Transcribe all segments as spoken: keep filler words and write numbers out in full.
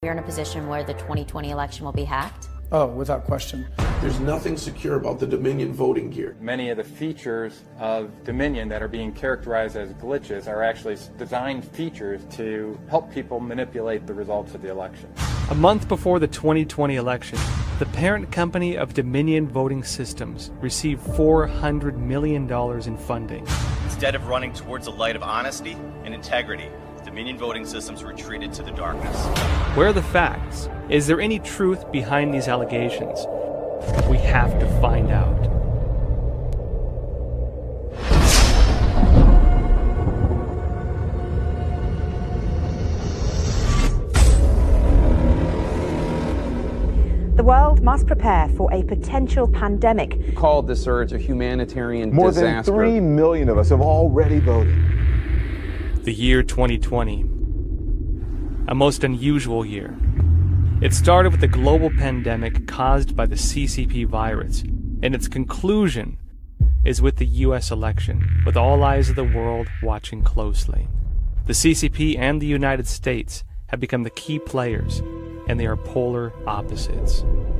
You're in a position where the twenty twenty election will be hacked? Oh, without question. There's nothing secure about the Dominion voting gear. Many of the features of Dominion that are being characterized as glitches are actually designed features to help people manipulate the results of the election. A month before the twenty twenty election, the parent company of Dominion Voting Systems received four hundred million dollars in funding. Instead of running towards the light of honesty and integrity, Dominion Voting Systems retreated to the darkness. Where are the facts? Is there any truth behind these allegations? We have to find out. The world must prepare for a potential pandemic. Called the surge a humanitarian More disaster. More than three million of us have already voted. The year twenty twenty. A most unusual year. It started with a global pandemic caused by the C C P virus, and its conclusion is with the U S election, with all eyes of the world watching closely. The C C P and the United States have become the key players, and they are polar opposites.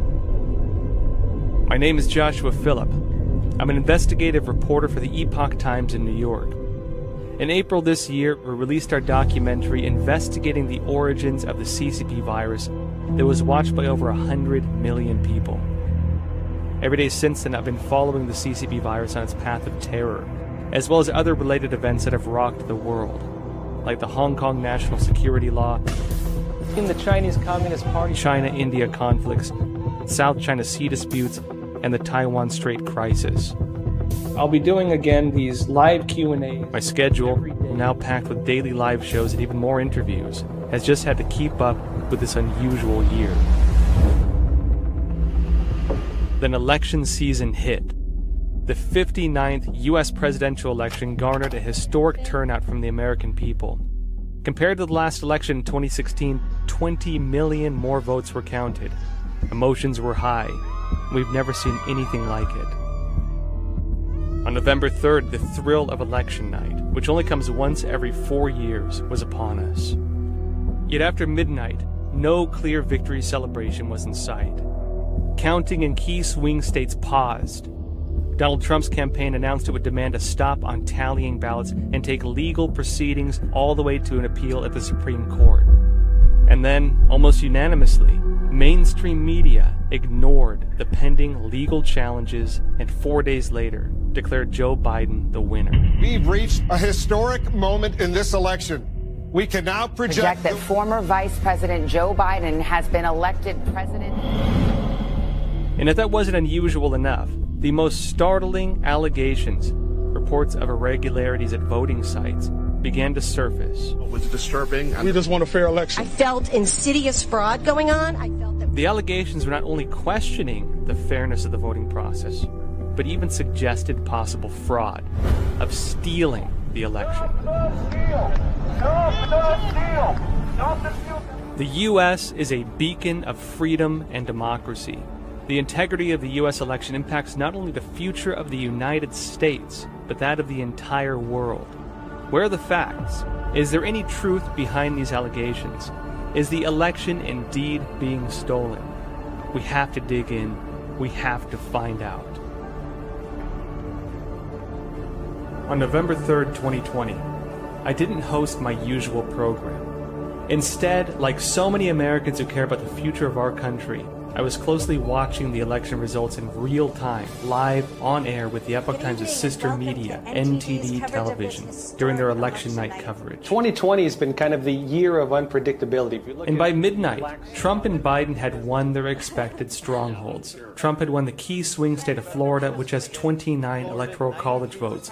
My name is Joshua Phillip. I'm an investigative reporter for the Epoch Times in New York. In April this year, we released our documentary investigating the origins of the C C P virus that was watched by over one hundred million people. Every day since then, I've been following the C C P virus on its path of terror, as well as other related events that have rocked the world, like the Hong Kong national security law, in the Chinese Communist Party, China-India conflicts, South China Sea disputes, and the Taiwan Strait crisis. I'll be doing again these live Q and A's. My schedule, now packed with daily live shows and even more interviews, has just had to keep up with this unusual year. Then election season hit. The fifty-ninth U S presidential election garnered a historic turnout from the American people. Compared to the last election in twenty sixteen, twenty million more votes were counted. Emotions were high. We've never seen anything like it. On November third, the thrill of election night, which only comes once every four years, was upon us. Yet after midnight, no clear victory celebration was in sight. Counting in key swing states paused. Donald Trump's campaign announced it would demand a stop on tallying ballots and take legal proceedings all the way to an appeal at the Supreme Court. And then, almost unanimously, mainstream media ignored the pending legal challenges and four days later declared Joe Biden the winner. We've reached a historic moment in this election. We can now project, project that former Vice President Joe Biden has been elected president. And if that wasn't unusual enough, the most startling allegations, reports of irregularities at voting sites, began to surface. It was disturbing. We just want a fair election. I felt insidious fraud going on. I felt that the allegations were not only questioning the fairness of the voting process, but even suggested possible fraud, of stealing the election. The U S is a beacon of freedom and democracy. The integrity of the U S election impacts not only the future of the United States, but that of the entire world. Where are the facts? Is there any truth behind these allegations? Is the election indeed being stolen? We have to dig in. We have to find out. On November third, twenty twenty, I didn't host my usual program. Instead, like so many Americans who care about the future of our country, I was closely watching the election results in real time, live, on air with the Epoch Times' sister media, N T D Television, during their election night coverage. twenty twenty has been kind of the year of unpredictability. And by midnight, Trump and Biden had won their expected strongholds. Trump had won the key swing state of Florida, which has twenty-nine electoral college votes.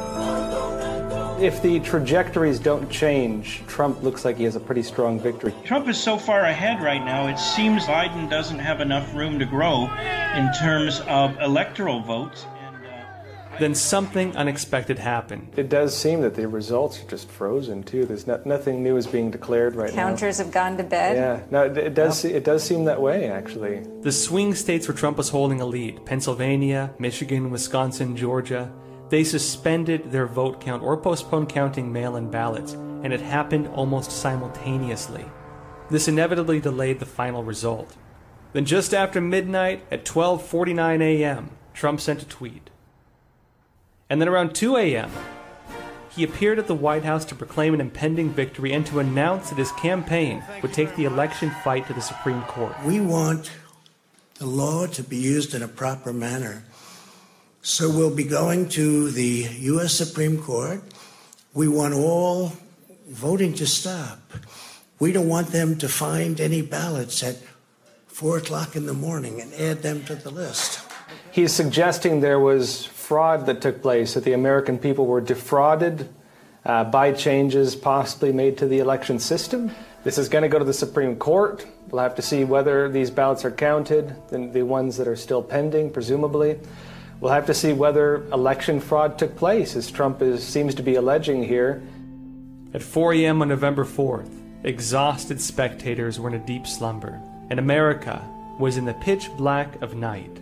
If the trajectories don't change, Trump looks like he has a pretty strong victory. Trump is so far ahead right now, it seems Biden doesn't have enough room to grow in terms of electoral votes. And, uh, then something unexpected happened. It does seem that the results are just frozen, too. There's no, nothing new is being declared right now. Counters have gone to bed. Yeah, no, it, it does. It does seem that way, actually. The swing states where Trump was holding a lead, Pennsylvania, Michigan, Wisconsin, Georgia, they suspended their vote count or postponed counting mail-in ballots, and it happened almost simultaneously. This inevitably delayed the final result. Then just after midnight, at twelve forty-nine a.m., Trump sent a tweet. And then around two a.m., he appeared at the White House to proclaim an impending victory and to announce that his campaign would take the election fight to the Supreme Court. We want the law to be used in a proper manner. So we'll be going to the U S Supreme Court. We want all voting to stop. We don't want them to find any ballots at four o'clock in the morning and add them to the list. He's suggesting there was fraud that took place, that the American people were defrauded uh, by changes possibly made to the election system. This is going to go to the Supreme Court. We'll have to see whether these ballots are counted, the, the ones that are still pending, presumably. We'll have to see whether election fraud took place, as Trump is, seems to be alleging here. At four a.m. on November fourth, exhausted spectators were in a deep slumber, and America was in the pitch black of night.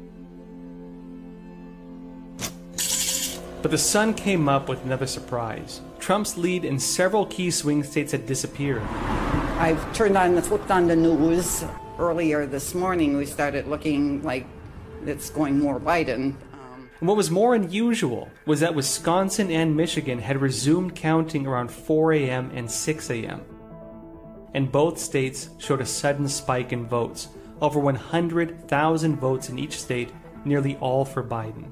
But the sun came up with another surprise. Trump's lead in several key swing states had disappeared. I've turned on the flipped on the news earlier this morning. We started looking like it's going more Biden. Um, and what was more unusual was that Wisconsin and Michigan had resumed counting around four a.m. and six a.m. And both states showed a sudden spike in votes, over one hundred thousand votes in each state, nearly all for Biden.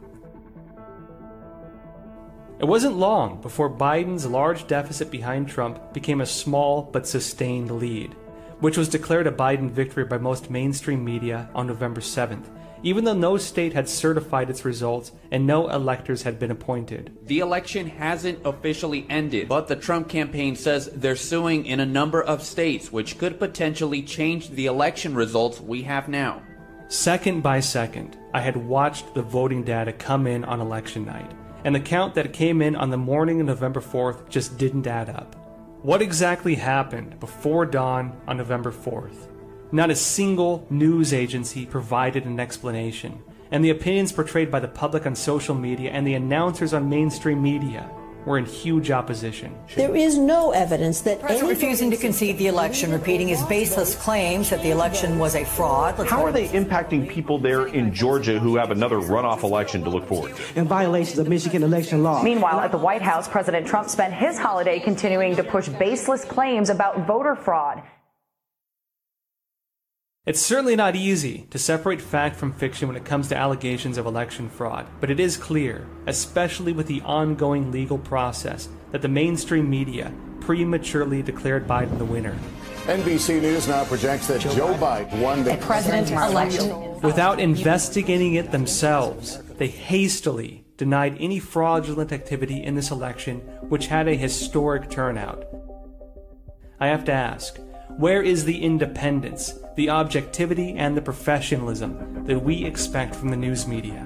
It wasn't long before Biden's large deficit behind Trump became a small but sustained lead, which was declared a Biden victory by most mainstream media on November seventh, even though no state had certified its results and no electors had been appointed. The election hasn't officially ended, but the Trump campaign says they're suing in a number of states, which could potentially change the election results we have now. Second by second, I had watched the voting data come in on election night, and the count that came in on the morning of November fourth just didn't add up. What exactly happened before dawn on November fourth? Not a single news agency provided an explanation, and the opinions portrayed by the public on social media and the announcers on mainstream media were in huge opposition. There is no evidence that the president refusing to concede the election, repeating his baseless claims that the election was a fraud. Let's How are they impacting people there in Georgia who have another runoff election to look forward to? In violations of Michigan election law. Meanwhile, at the White House, President Trump spent his holiday continuing to push baseless claims about voter fraud. It's certainly not easy to separate fact from fiction when it comes to allegations of election fraud, but it is clear, especially with the ongoing legal process, that the mainstream media prematurely declared Biden the winner. N B C News now projects that Joe, Joe Biden won the presidential election. Without investigating it themselves, they hastily denied any fraudulent activity in this election, which had a historic turnout. I have to ask, where is the independence, the objectivity, and the professionalism that we expect from the news media?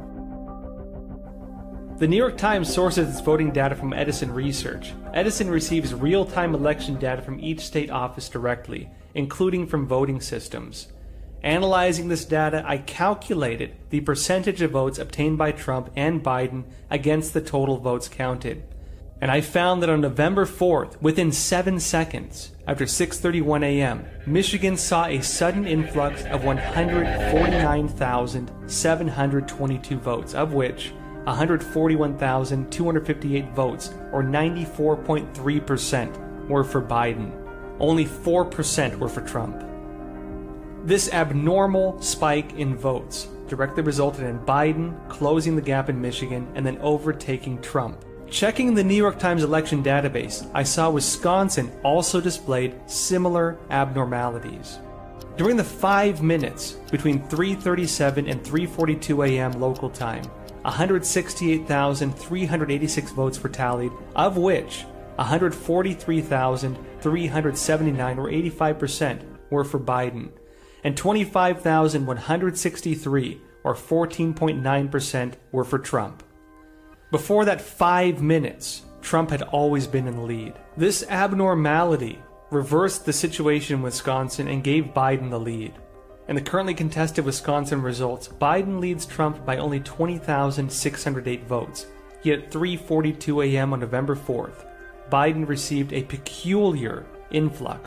The New York Times sources its voting data from Edison Research. Edison receives real-time election data from each state office directly, including from voting systems. Analyzing this data, I calculated the percentage of votes obtained by Trump and Biden against the total votes counted. And I found that on November fourth, within seven seconds, after six thirty-one a.m., Michigan saw a sudden influx of one hundred forty-nine thousand seven hundred twenty-two votes, of which one hundred forty-one thousand two hundred fifty-eight votes, or ninety-four point three percent, were for Biden. Only four percent were for Trump. This abnormal spike in votes directly resulted in Biden closing the gap in Michigan and then overtaking Trump. Checking the New York Times election database, I saw Wisconsin also displayed similar abnormalities. During the five minutes between three thirty-seven and three forty-two a.m. local time, one hundred sixty-eight thousand three hundred eighty-six votes were tallied, of which one hundred forty-three thousand three hundred seventy-nine, or eighty-five percent, were for Biden, and twenty-five thousand one hundred sixty-three, or fourteen point nine percent, were for Trump. Before that five minutes, Trump had always been in the lead. This abnormality reversed the situation in Wisconsin and gave Biden the lead. In the currently contested Wisconsin results, Biden leads Trump by only twenty thousand six hundred eight votes. Yet at three forty-two a.m. on November fourth, Biden received a peculiar influx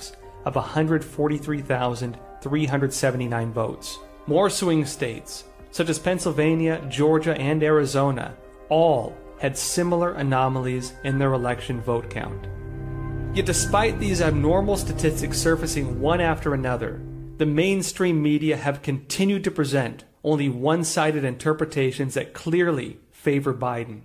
of one hundred forty-three thousand three hundred seventy-nine votes. More swing states, such as Pennsylvania, Georgia, and Arizona, all had similar anomalies in their election vote count. Yet despite these abnormal statistics surfacing one after another, the mainstream media have continued to present only one-sided interpretations that clearly favor Biden.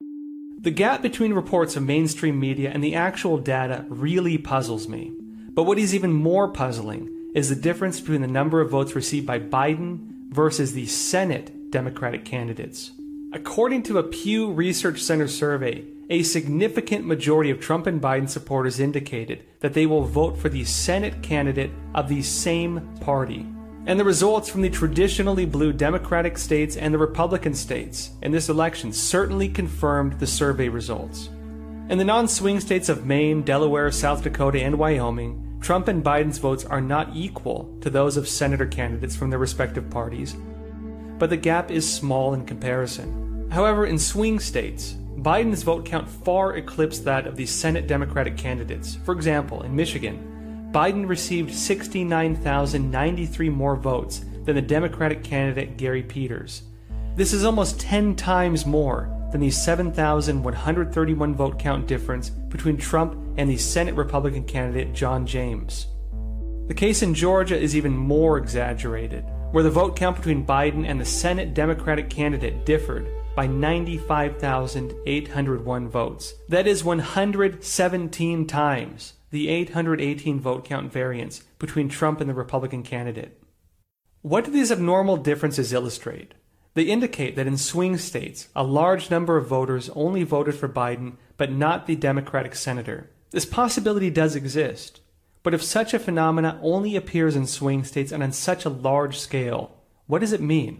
The gap between reports of mainstream media and the actual data really puzzles me. But what is even more puzzling is the difference between the number of votes received by Biden versus the Senate Democratic candidates. According to a Pew Research Center survey, a significant majority of Trump and Biden supporters indicated that they will vote for the Senate candidate of the same party. And the results from the traditionally blue Democratic states and the Republican states in this election certainly confirmed the survey results. In the non-swing states of Maine, Delaware, South Dakota, and Wyoming, Trump and Biden's votes are not equal to those of senator candidates from their respective parties, but the gap is small in comparison. However, in swing states, Biden's vote count far eclipsed that of the Senate Democratic candidates. For example, in Michigan, Biden received sixty-nine thousand ninety-three more votes than the Democratic candidate Gary Peters. This is almost ten times more than the seven thousand one hundred thirty-one vote count difference between Trump and the Senate Republican candidate John James. The case in Georgia is even more exaggerated, where the vote count between Biden and the Senate Democratic candidate differed by ninety-five thousand eight hundred one votes. That is one hundred seventeen times the eight hundred eighteen vote count variance between Trump and the Republican candidate. What do these abnormal differences illustrate? They indicate that in swing states, a large number of voters only voted for Biden, but not the Democratic senator. This possibility does exist, but if such a phenomena only appears in swing states and on such a large scale, what does it mean?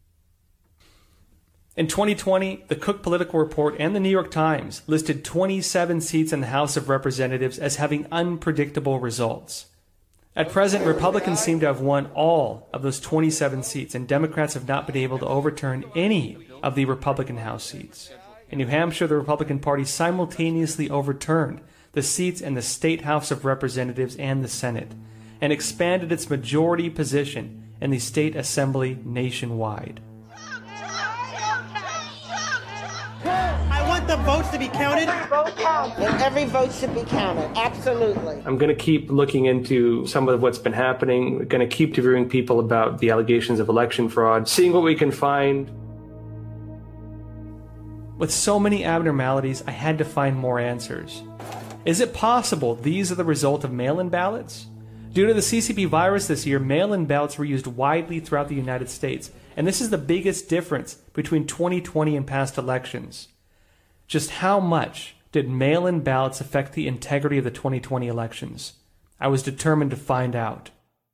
In twenty twenty, the Cook Political Report and the New York Times listed twenty-seven seats in the House of Representatives as having unpredictable results. At present, Republicans seem to have won all of those twenty-seven seats, and Democrats have not been able to overturn any of the Republican House seats. In New Hampshire, the Republican Party simultaneously overturned the seats in the State House of Representatives and the Senate, and expanded its majority position in the state assembly nationwide. I want the votes to be counted. Vote counts, and every vote should be counted. Absolutely. I'm going to keep looking into some of what's been happening. We're going to keep interviewing people about the allegations of election fraud, seeing what we can find. With so many abnormalities, I had to find more answers. Is it possible these are the result of mail-in ballots? Due to the C C P virus this year, mail-in ballots were used widely throughout the United States, and this is the biggest difference between twenty twenty and past elections. Just how much did mail-in ballots affect the integrity of the twenty twenty elections? I was determined to find out.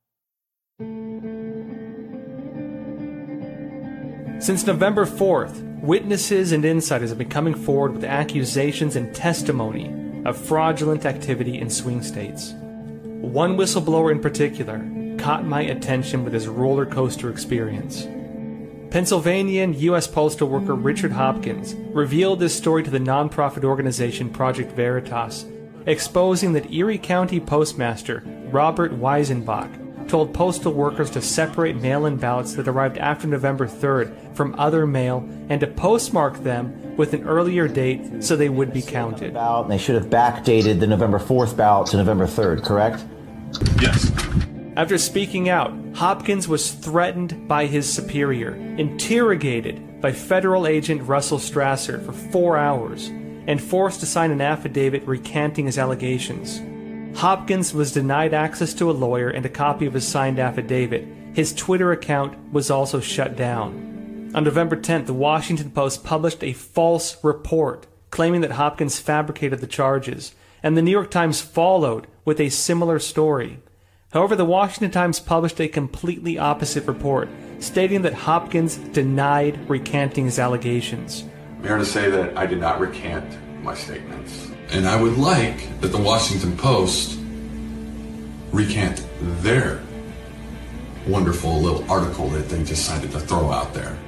Since November fourth, witnesses and insiders have been coming forward with accusations and testimony of fraudulent activity in swing states. One whistleblower in particular caught my attention with his roller coaster experience. Pennsylvanian U S postal worker Richard Hopkins revealed this story to the nonprofit organization Project Veritas, exposing that Erie County Postmaster Robert Weisenbach told postal workers to separate mail-in ballots that arrived after November third from other mail and to postmark them with an earlier date so they would be counted. They should have backdated the November fourth ballot to November third, correct? Yes. After speaking out, Hopkins was threatened by his superior, interrogated by federal agent Russell Strasser for four hours, and forced to sign an affidavit recanting his allegations. Hopkins was denied access to a lawyer and a copy of his signed affidavit. His Twitter account was also shut down. On November tenth, the Washington Post published a false report claiming that Hopkins fabricated the charges, and the New York Times followed with a similar story. However, the Washington Times published a completely opposite report, stating that Hopkins denied recanting his allegations. I'm here to say that I did not recant my statements. And I would like that the Washington Post recant their wonderful little article that they decided to throw out there.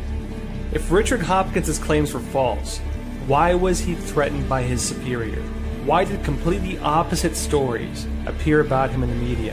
If Richard Hopkins' claims were false, why was he threatened by his superior? Why did completely opposite stories appear about him in the media?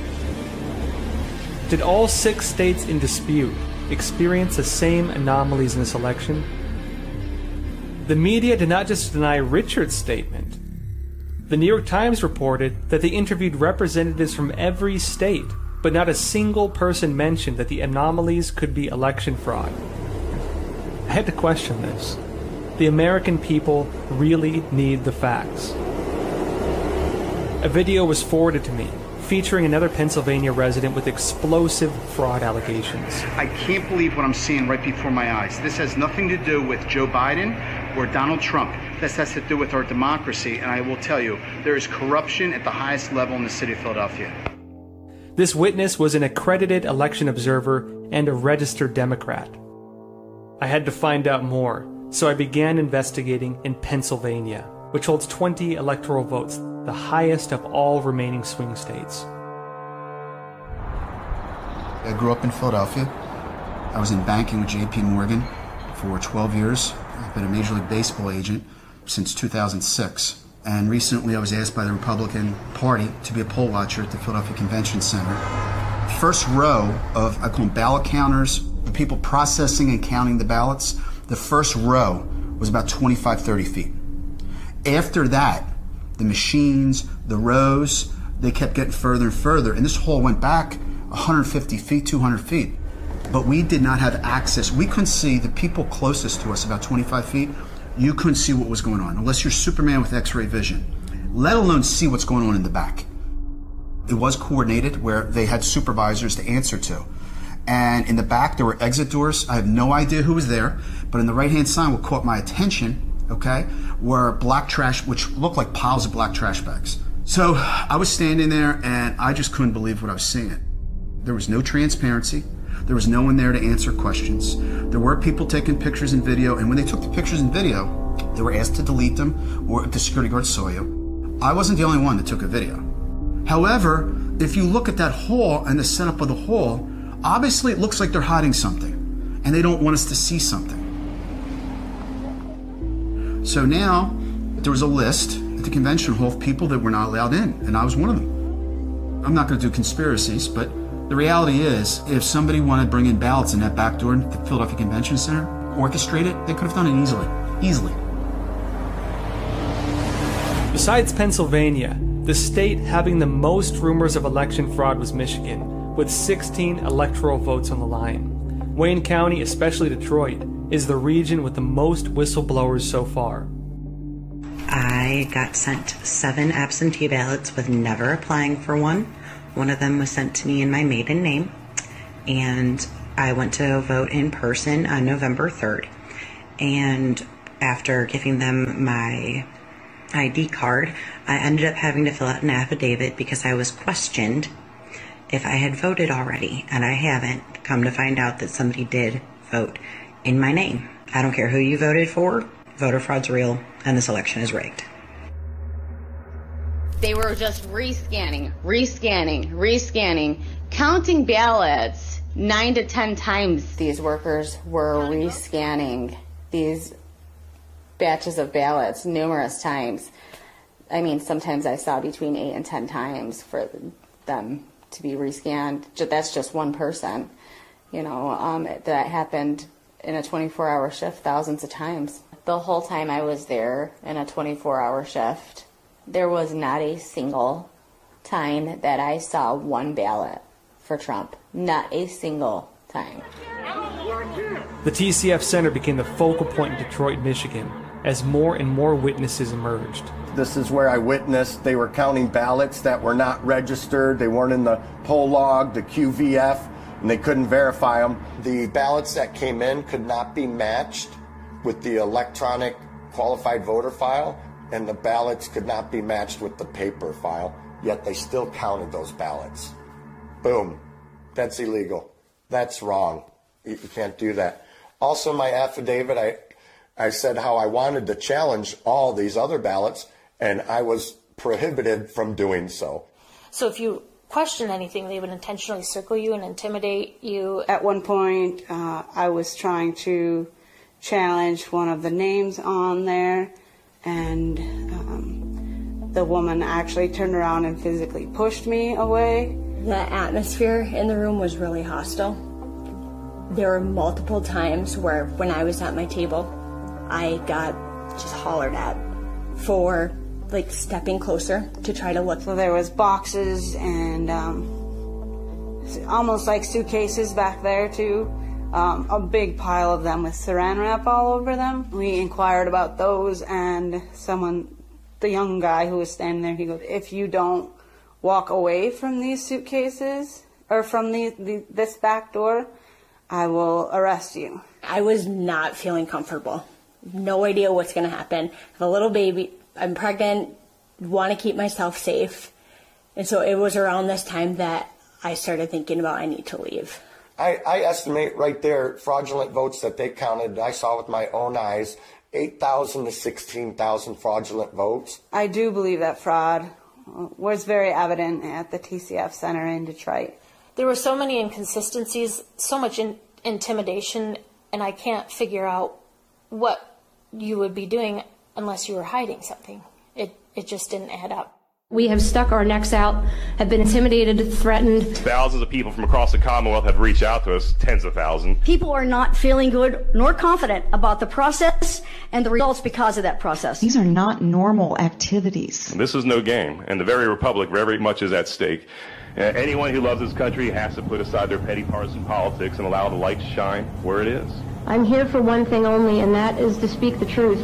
Did all six states in dispute experience the same anomalies in this election? The media did not just deny Richard's statement. The New York Times reported that they interviewed representatives from every state, but not a single person mentioned that the anomalies could be election fraud. I had to question this. The American people really need the facts. A video was forwarded to me featuring another Pennsylvania resident with explosive fraud allegations. I can't believe what I'm seeing right before my eyes. This has nothing to do with Joe Biden or Donald Trump. This has to do with our democracy, and I will tell you, there is corruption at the highest level in the city of Philadelphia. This witness was an accredited election observer and a registered Democrat. I had to find out more, so I began investigating in Pennsylvania, which holds twenty electoral votes, the highest of all remaining swing states. I grew up in Philadelphia. I was in banking with J P Morgan for twelve years. I've been a Major League Baseball agent since two thousand six. And recently I was asked by the Republican Party to be a poll watcher at the Philadelphia Convention Center. First row of, I call them ballot counters, the people processing and counting the ballots, the first row was about twenty-five, thirty feet. After that, the machines, the rows, they kept getting further and further, and this hall went back one hundred fifty feet, two hundred feet. But we did not have access. We couldn't see the people closest to us, about twenty-five feet. You couldn't see what was going on, unless you're Superman with X-ray vision, let alone see what's going on in the back. It was coordinated where they had supervisors to answer to. And in the back, there were exit doors. I have no idea who was there, but in the right-hand side, what caught my attention, okay, were black trash, which looked like piles of black trash bags. So I was standing there, and I just couldn't believe what I was seeing. There was no transparency. There was no one there to answer questions. There were people taking pictures and video, and when they took the pictures and video, they were asked to delete them, or the security guard saw you. I wasn't the only one that took a video. However, if you look at that hall and the setup of the hall, obviously it looks like they're hiding something, and they don't want us to see something. So now, there was a list at the convention hall of people that were not allowed in, and I was one of them. I'm not going to do conspiracies, but the reality is, if somebody wanted to bring in ballots in that back door in the Philadelphia Convention Center, orchestrate it, they could have done it easily. Easily. Besides Pennsylvania, the state having the most rumors of election fraud was Michigan, with sixteen electoral votes on the line. Wayne County, especially Detroit, is the region with the most whistleblowers so far. I got sent seven absentee ballots with never applying for one. One of them was sent to me in my maiden name, and I went to vote in person on November third. And after giving them my I D card, I ended up having to fill out an affidavit because I was questioned if I had voted already, and I haven't. Come to find out that somebody did vote in my name. I don't care who you voted for, voter fraud's real, and this election is rigged. They were just rescanning, rescanning, rescanning, counting ballots nine to ten times. These workers were rescanning these batches of ballots numerous times. I mean, sometimes I saw between eight and ten times for them to be rescanned. That's just one person. You know, um, that happened in a twenty-four hour shift thousands of times. The whole time I was there in a twenty-four hour shift, there was not a single time that I saw one ballot for Trump. Not a single time. The T C F Center became the focal point in Detroit, Michigan, as more and more witnesses emerged. This is where I witnessed they were counting ballots that were not registered. They weren't in the poll log, the Q V F, and they couldn't verify them. The ballots that came in could not be matched with the electronic qualified voter file, and the ballots could not be matched with the paper file, yet they still counted those ballots. Boom. That's illegal. That's wrong. You, you can't do that. Also, my affidavit, I, I said how I wanted to challenge all these other ballots, and I was prohibited from doing so. So if you question anything, they would intentionally circle you and intimidate you? At one point, uh, I was trying to challenge one of the names on there, and um, The woman actually turned around and physically pushed me away. The atmosphere in the room was really hostile. There were multiple times where when I was at my table, I got just hollered at for like stepping closer to try to look. So there was boxes and um, almost like suitcases back there too. Um, a big pile of them with saran wrap all over them. We inquired about those, and someone, the young guy who was standing there, he goes, if you don't walk away from these suitcases or from the, the this back door, I will arrest you. I was not feeling comfortable. No idea what's going to happen. I have a little baby. I'm pregnant, want to keep myself safe. And so it was around this time that I started thinking about I need to leave. I, I estimate right there fraudulent votes that they counted, I saw with my own eyes, eight thousand to sixteen thousand fraudulent votes. I do believe that fraud was very evident at the T C F Center in Detroit. There were so many inconsistencies, so much in- intimidation, and I can't figure out what you would be doing unless you were hiding something. It it just didn't add up. We have stuck our necks out, have been intimidated, threatened. Thousands of people from across the Commonwealth have reached out to us, tens of thousands. People are not feeling good nor confident about the process and the results because of that process. These are not normal activities. This is no game, and the very republic very much is at stake. Uh, anyone who loves this country has to put aside their petty partisan politics and allow the light to shine where it is. I'm here for one thing only, and that is to speak the truth.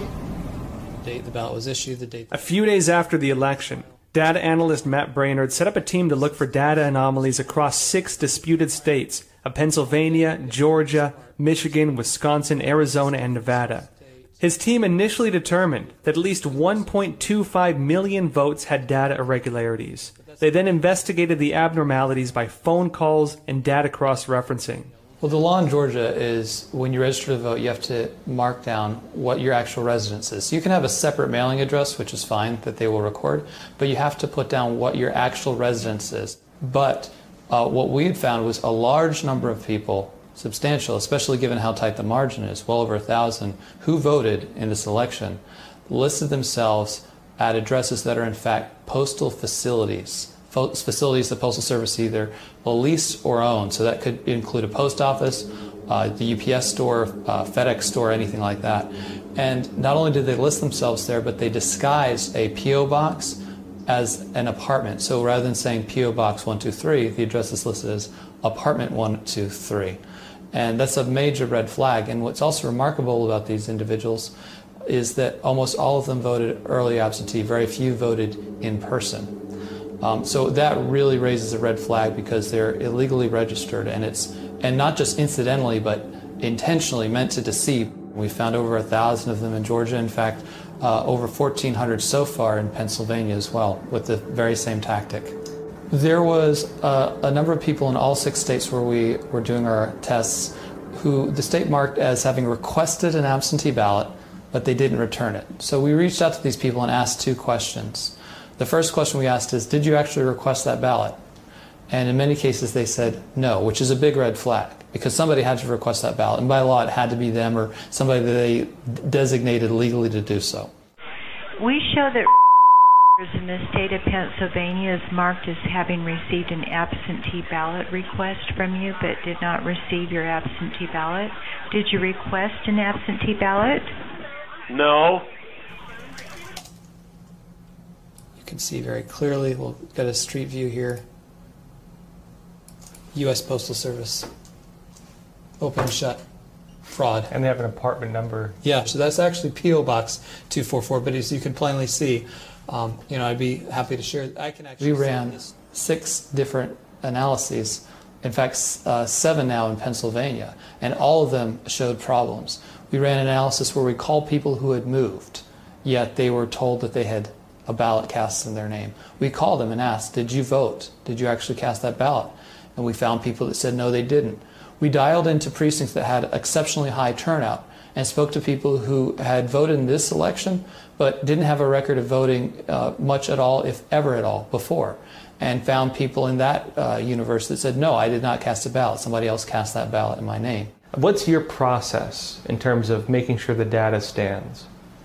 The date the ballot was issued, the date... A few days after the election, data analyst Matt Brainerd set up a team to look for data anomalies across six disputed states of Pennsylvania, Georgia, Michigan, Wisconsin, Arizona, and Nevada. His team initially determined that at least one point two five million votes had data irregularities. They then investigated the abnormalities by phone calls and data cross-referencing. Well, the law in Georgia is when you register to vote, you have to mark down what your actual residence is. So you can have a separate mailing address, which is fine, that they will record, but you have to put down what your actual residence is. But uh, what we had found was a large number of people, substantial, especially given how tight the margin is, well over a thousand, who voted in this election, listed themselves at addresses that are in fact postal facilities. Facilities the Postal Service either lease or own. So that could include a post office, uh, the U P S store, uh, FedEx store, anything like that. And not only did they list themselves there, but they disguised a P O box as an apartment. So rather than saying P O Box one two three, the address is listed as apartment one two three. And that's a major red flag. And what's also remarkable about these individuals is that almost all of them voted early absentee. Very few voted in person. Um, so that really raises a red flag because they're illegally registered, and it's and not just incidentally but intentionally meant to deceive. We found over a thousand of them in Georgia. In fact, uh, over fourteen hundred so far in Pennsylvania as well, with the very same tactic. There was uh, a number of people in all six states where we were doing our tests who the state marked as having requested an absentee ballot, but they didn't return it. So we reached out to these people and asked two questions. The first question we asked is, did you actually request that ballot? And in many cases they said no, which is a big red flag because somebody had to request that ballot. And by law it had to be them or somebody that they designated legally to do so. We show that in the state of Pennsylvania is marked as having received an absentee ballot request from you but did not receive your absentee ballot. Did you request an absentee ballot? No. You can see very clearly, we'll get a street view here. U S Postal Service. Open and shut. Fraud. And they have an apartment number. Yeah, so that's actually P O Box two four four, but as you can plainly see, um, you know, I'd be happy to share. I can actually. We ran six different analyses, in fact, uh, seven now in Pennsylvania, and all of them showed problems. We ran an analysis where we called people who had moved, yet they were told that they had a ballot cast in their name. We called them and asked, did you vote? Did you actually cast that ballot? And we found people that said no, they didn't. We dialed into precincts that had exceptionally high turnout and spoke to people who had voted in this election but didn't have a record of voting uh, much at all, if ever at all, before, and found people in that uh, universe that said, no, I did not cast a ballot. Somebody else cast that ballot in my name. What's your process in terms of making sure the data stands?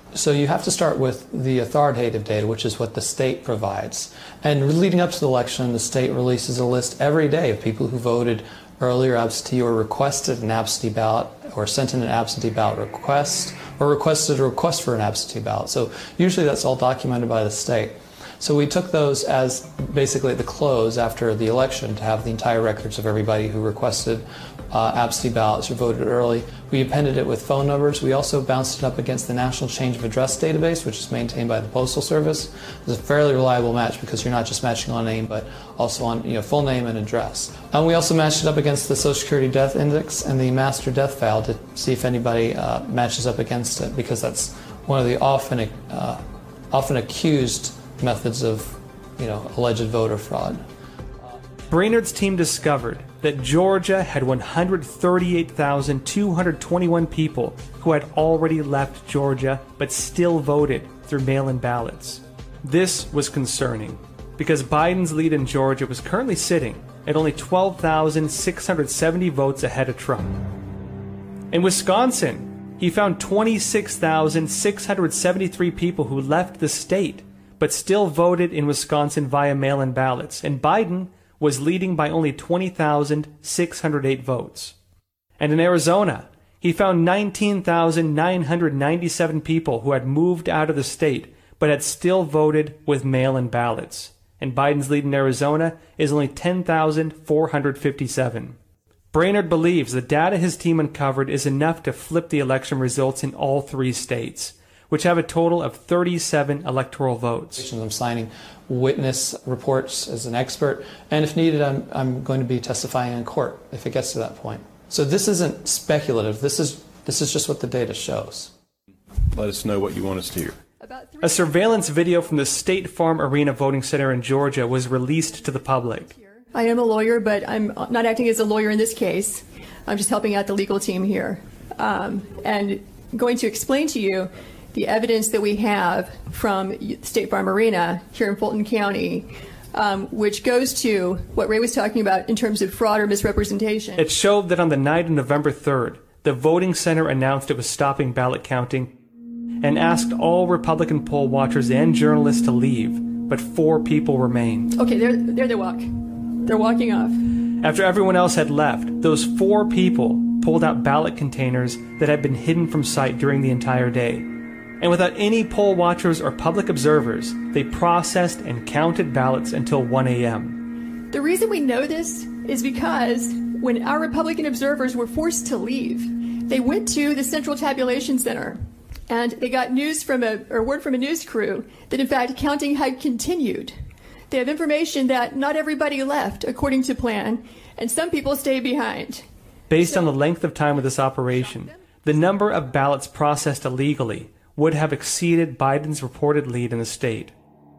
So you have to start with the authoritative data, which is what the state provides. And leading up to the election, the state releases a list every day of people who voted earlier absentee or requested an absentee ballot or sent in an absentee ballot request or requested a request for an absentee ballot. So usually that's all documented by the state. So we took those as basically at the close after the election to have the entire records of everybody who requested uh, absentee ballots or voted early. We appended it with phone numbers. We also bounced it up against the National Change of Address database, which is maintained by the Postal Service. It's a fairly reliable match because you're not just matching on name, but also on you know, full name and address. And we also matched it up against the Social Security Death Index and the Master Death File to see if anybody uh, matches up against it, because that's one of the often, uh, often accused methods of, you know, alleged voter fraud. Brainard's team discovered that Georgia had one hundred thirty-eight thousand two hundred twenty-one people who had already left Georgia but still voted through mail-in ballots. This was concerning because Biden's lead in Georgia was currently sitting at only twelve thousand six hundred seventy votes ahead of Trump. In Wisconsin, he found twenty-six thousand six hundred seventy-three people who left the state but still voted in Wisconsin via mail-in ballots, and Biden was leading by only twenty thousand six hundred eight votes. And in Arizona, he found nineteen thousand nine hundred ninety-seven people who had moved out of the state but had still voted with mail-in ballots, and Biden's lead in Arizona is only ten thousand four hundred fifty-seven. Brainard believes the data his team uncovered is enough to flip the election results in all three states, which have a total of thirty-seven electoral votes. I'm signing witness reports as an expert, and if needed, I'm, I'm going to be testifying in court if it gets to that point. So this isn't speculative. This is, this is just what the data shows. Let us know what you want us to hear. A surveillance video from the State Farm Arena voting center in Georgia was released to the public. I am a lawyer, but I'm not acting as a lawyer in this case. I'm just helping out the legal team here. Um, and going to explain to you the evidence that we have from State Farm Arena here in Fulton County, um, which goes to what Ray was talking about in terms of fraud or misrepresentation. It showed that on the night of November third, the voting center announced it was stopping ballot counting and asked all Republican poll watchers and journalists to leave, but four people remained. Okay, there, there they walk. They're walking off. After everyone else had left, those four people pulled out ballot containers that had been hidden from sight during the entire day. And without any poll watchers or public observers, they processed and counted ballots until one a m The reason we know this is because when our Republican observers were forced to leave, they went to the Central Tabulation Center and they got news from a, or word from a news crew that in fact counting had continued. They have information that not everybody left according to plan, and some people stayed behind. Based on the length of time of this operation, the number of ballots processed illegally would have exceeded Biden's reported lead in the state.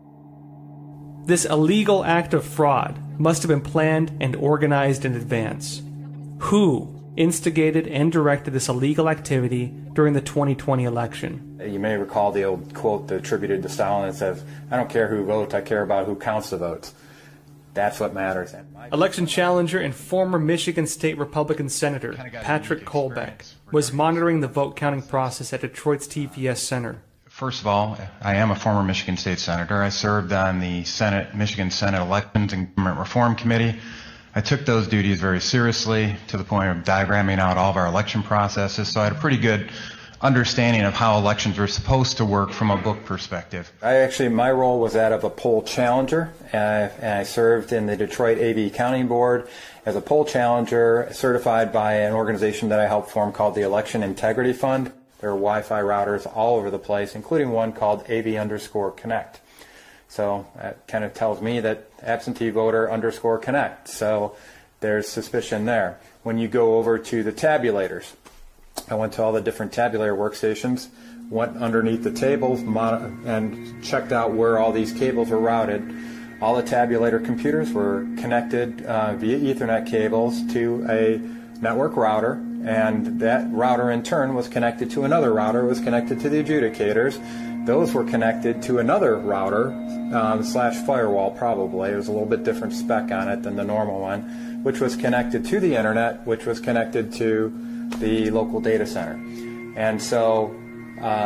This illegal act of fraud must have been planned and organized in advance. Who instigated and directed this illegal activity during the twenty twenty election? You may recall the old quote attributed to Stalin that says, "I don't care who votes, I care about who counts the votes." That's what matters. Election challenger and former Michigan State Republican Senator Patrick Kolbeck was monitoring the vote counting process at Detroit's T V S Center. First of all, I am a former Michigan State Senator. I served on the Senate, Michigan Senate Elections and Government Reform Committee. I took those duties very seriously to the point of diagramming out all of our election processes, so I had a pretty good understanding of how elections were supposed to work from a book perspective. I actually, my role was that of a poll challenger, and I, and I served in the Detroit A V Counting Board as a poll challenger certified by an organization that I helped form called the Election Integrity Fund. There are Wi-Fi routers all over the place, including one called A V underscore Connect. So that kind of tells me that absentee voter underscore connect. So there's suspicion there. When you go over to the tabulators, I went to all the different tabulator workstations, went underneath the tables and checked out where all these cables were routed. All the tabulator computers were connected uh, via Ethernet cables to a network router, and that router in turn was connected to another router, was connected to the adjudicators. Those were connected to another router um, slash firewall probably. It was a little bit different spec on it than the normal one, which was connected to the internet, which was connected to the local data center. And so um,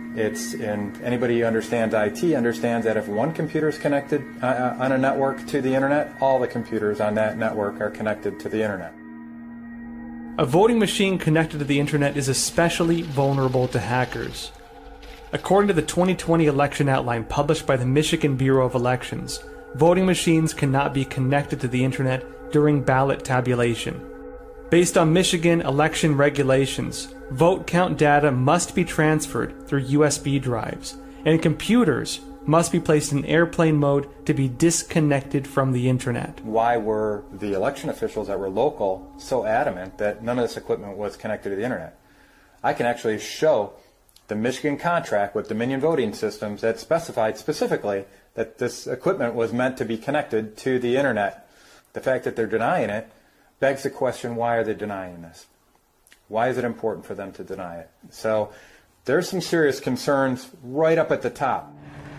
It's, and anybody who understands I T understands that if one computer is connected uh, on a network to the internet, all the computers on that network are connected to the internet. A voting machine connected to the internet is especially vulnerable to hackers. According to the twenty twenty election outline published by the Michigan Bureau of Elections, voting machines cannot be connected to the internet during ballot tabulation. Based on Michigan election regulations, vote count data must be transferred through U S B drives, and computers must be placed in airplane mode to be disconnected from the internet. Why were the election officials that were local so adamant that none of this equipment was connected to the internet? I can actually show the Michigan contract with Dominion Voting Systems that specified specifically that this equipment was meant to be connected to the internet. The fact that they're denying it begs the question, why are they denying this? Why is it important for them to deny it? So there's some serious concerns right up at the top.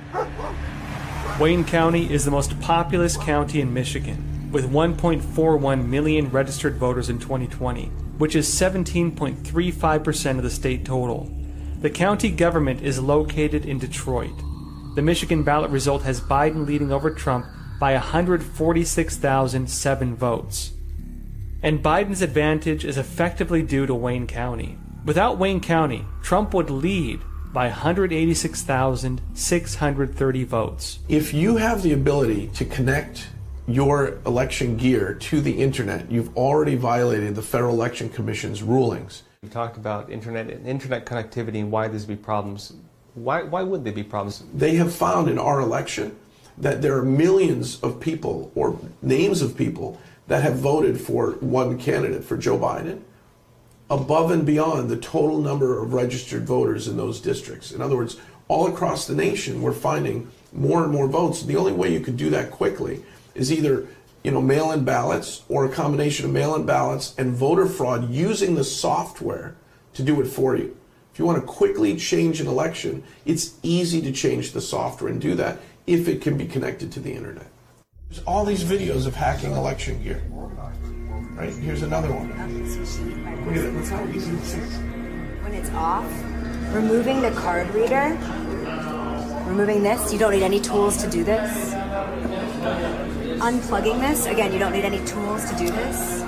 Wayne County is the most populous county in Michigan, with one point four one million registered voters in twenty twenty, which is seventeen point three five percent of the state total. The county government is located in Detroit. The Michigan ballot result has Biden leading over Trump by one hundred forty-six thousand seven votes. And Biden's advantage is effectively due to Wayne County. Without Wayne County, Trump would lead by one hundred eighty-six thousand six hundred thirty votes. If you have the ability to connect your election gear to the internet, you've already violated the Federal Election Commission's rulings. We talked about internet and internet connectivity and why there's be problems. Why, why would there be problems? They have found in our election that there are millions of people or names of people that have voted for one candidate, for Joe Biden, above and beyond the total number of registered voters in those districts. In other words, all across the nation, we're finding more and more votes. The only way you could do that quickly is either, you know, mail-in ballots or a combination of mail-in ballots and voter fraud using the software to do it for you. If you want to quickly change an election, it's easy to change the software and do that if it can be connected to the internet. There's all these videos of hacking election gear. Right? Here's another one. Look at it. Look how easy this is. When it's off, removing the card reader, removing this, you don't need any tools to do this. Unplugging this, again, you don't need any tools to do this.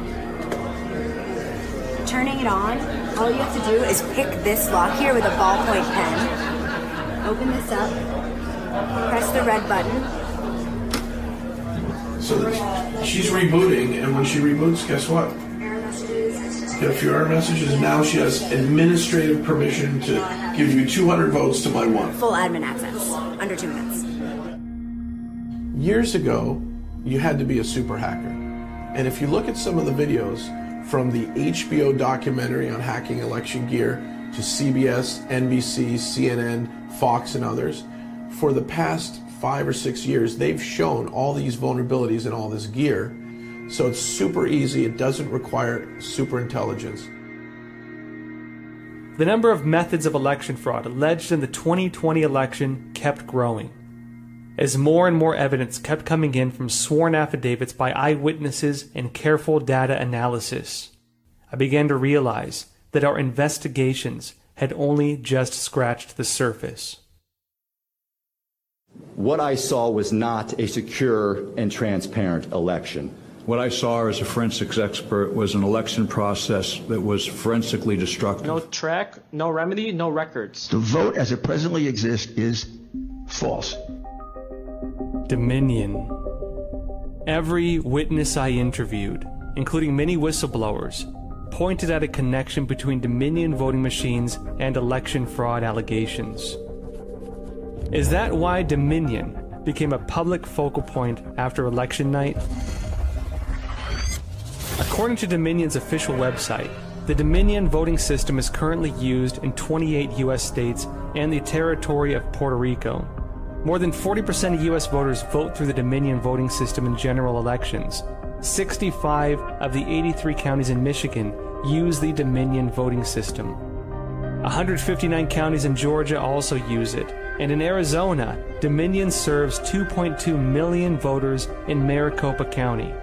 Turning it on, all you have to do is pick this lock here with a ballpoint pen. Open this up, press the red button. So that she's rebooting, and when she reboots, guess what? Get a few error messages. Now she has administrative permission to give you two hundred votes to my one. Full admin access, under two minutes. Years ago, you had to be a super hacker. And if you look at some of the videos from the H B O documentary on hacking election gear to C B S, N B C, C N N, Fox, and others, for the past five or six years, they've shown all these vulnerabilities in all this gear. So it's super easy. It doesn't require super intelligence. The number of methods of election fraud alleged in the twenty twenty election kept growing, as more and more evidence kept coming in from sworn affidavits by eyewitnesses and careful data analysis. I began to realize that our investigations had only just scratched the surface. What I saw was not a secure and transparent election. What I saw as a forensics expert was an election process that was forensically destructive. No track, no remedy, no records. The vote as it presently exists is false. Dominion. Every witness I interviewed, including many whistleblowers, pointed at a connection between Dominion voting machines and election fraud allegations. Is that why Dominion became a public focal point after election night? According to Dominion's official website, the Dominion voting system is currently used in twenty-eight U S states and the territory of Puerto Rico. More than forty percent of U S voters vote through the Dominion voting system in general elections. sixty-five of the eighty-three counties in Michigan use the Dominion voting system. one hundred fifty-nine counties in Georgia also use it, and in Arizona, Dominion serves two point two million voters in Maricopa County.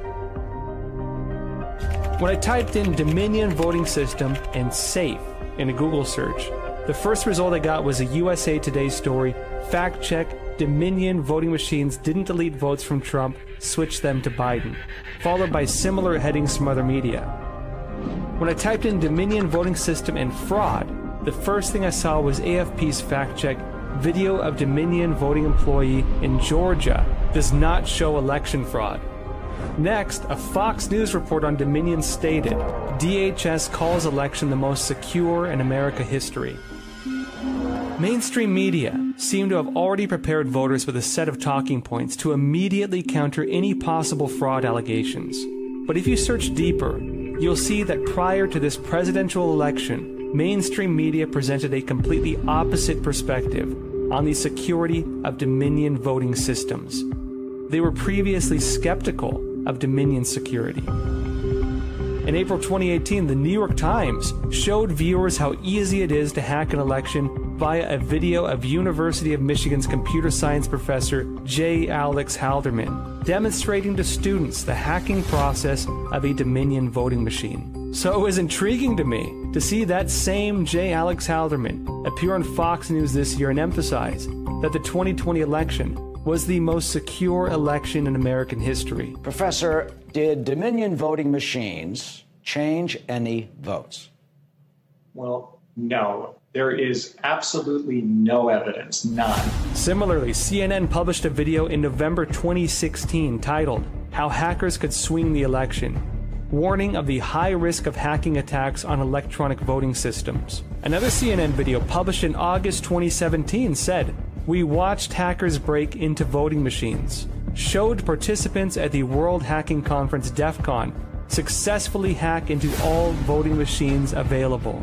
When I typed in Dominion voting system and safe in a Google search, the The first result I got was a U S A Today story, fact check, Dominion voting machines didn't delete votes from Trump, switch them to Biden, followed by similar headings from other media. When I typed in Dominion voting system and fraud, the first thing I saw was A F P's fact check, video of Dominion voting employee in Georgia does not show election fraud. Next, a Fox News report on Dominion stated, D H S calls election the most secure in America history. Mainstream media seem to have already prepared voters with a set of talking points to immediately counter any possible fraud allegations. But if you search deeper, you'll see that prior to this presidential election, mainstream media presented a completely opposite perspective on the security of Dominion voting systems. They were previously skeptical of Dominion security. In April twenty eighteen, the New York Times showed viewers how easy it is to hack an election via a video of University of Michigan's computer science professor J. Alex Halderman demonstrating to students the hacking process of a Dominion voting machine. So it was intriguing to me to see that same J. Alex Halderman appear on Fox News this year and emphasize that the twenty twenty election was the most secure election in American history. Professor, did Dominion voting machines change any votes? Well, no. There is absolutely no evidence, none. Similarly, C N N published a video in November twenty sixteen titled, How Hackers Could Swing the Election, warning of the high risk of hacking attacks on electronic voting systems. Another C N N video published in August twenty seventeen said, we watched hackers break into voting machines, showed participants at the World Hacking Conference DEF CON successfully hack into all voting machines available.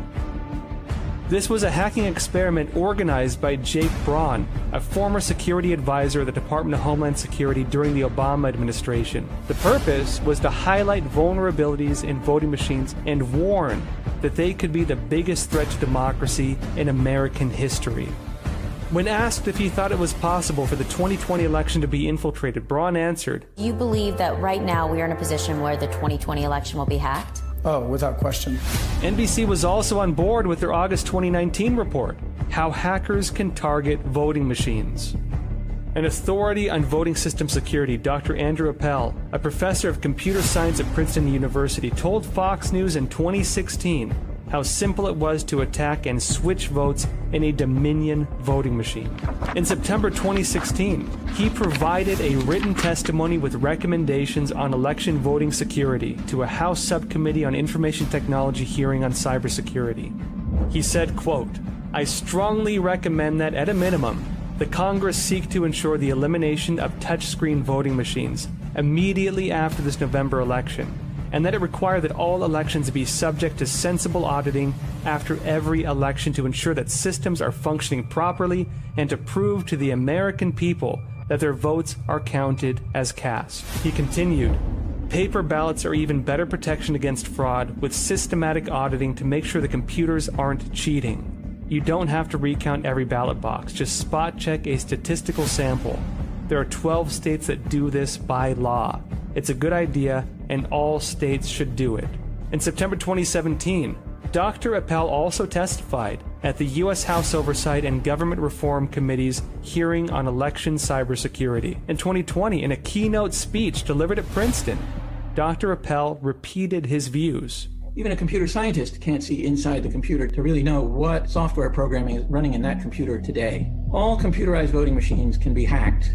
This was a hacking experiment organized by Jake Braun, a former security advisor at the Department of Homeland Security during the Obama administration. The purpose was to highlight vulnerabilities in voting machines and warn that they could be the biggest threat to democracy in American history. When asked if he thought it was possible for the twenty twenty election to be infiltrated, Braun answered, You believe that right now we are in a position where the twenty twenty election will be hacked? Oh, without question. N B C was also on board with their August twenty nineteen report, How Hackers Can Target Voting Machines. An authority on voting system security, Doctor Andrew Appel, a professor of computer science at Princeton University, told Fox News in twenty sixteen how simple it was to attack and switch votes in a Dominion voting machine. In September twenty sixteen, he provided a written testimony with recommendations on election voting security to a House Subcommittee on Information Technology hearing on cybersecurity. He said, quote, I strongly recommend that, at a minimum, the Congress seek to ensure the elimination of touchscreen voting machines immediately after this November election, and that it require that all elections be subject to sensible auditing after every election to ensure that systems are functioning properly and to prove to the American people that their votes are counted as cast. He continued, paper ballots are even better protection against fraud with systematic auditing to make sure the computers aren't cheating. You don't have to recount every ballot box, just spot check a statistical sample. There are twelve states that do this by law. It's a good idea, and all states should do it. In September twenty seventeen, Doctor Appel also testified at the U S House Oversight and Government Reform Committee's hearing on election cybersecurity. In twenty twenty, in a keynote speech delivered at Princeton, Doctor Appel repeated his views. Even a computer scientist can't see inside the computer to really know what software programming is running in that computer today. All computerized voting machines can be hacked.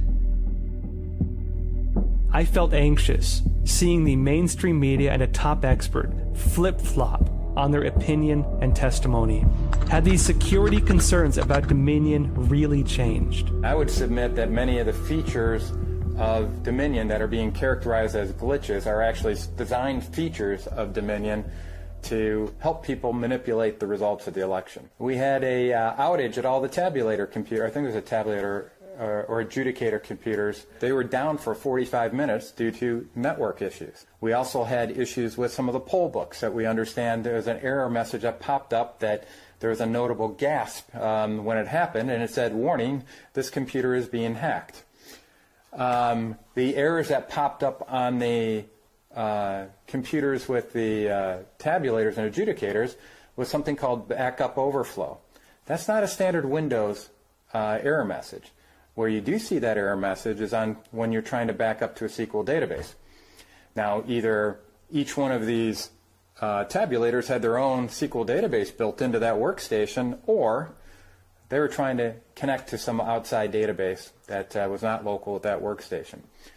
I felt anxious seeing the mainstream media and a top expert flip-flop on their opinion and testimony. Had these security concerns about Dominion really changed? I would submit that many of the features of Dominion that are being characterized as glitches are actually design features of Dominion to help people manipulate the results of the election. We had a uh, outage at all the tabulator computer, I think it was a tabulator uh, or adjudicator computers. They were down for forty-five minutes due to network issues. We also had issues with some of the poll books that we understand there was an error message that popped up that there was a notable gasp um, when it happened, and it said, warning, this computer is being hacked. Um, the errors that popped up on the uh, computers with the uh, tabulators and adjudicators was something called backup overflow. That's not a standard Windows uh, error message. Where you do see that error message is on when you're trying to back up to a S Q L database. Now, either each one of these uh, tabulators had their own S Q L database built into that workstation, or they were trying to connect to some outside database that uh, was not local at that workstation.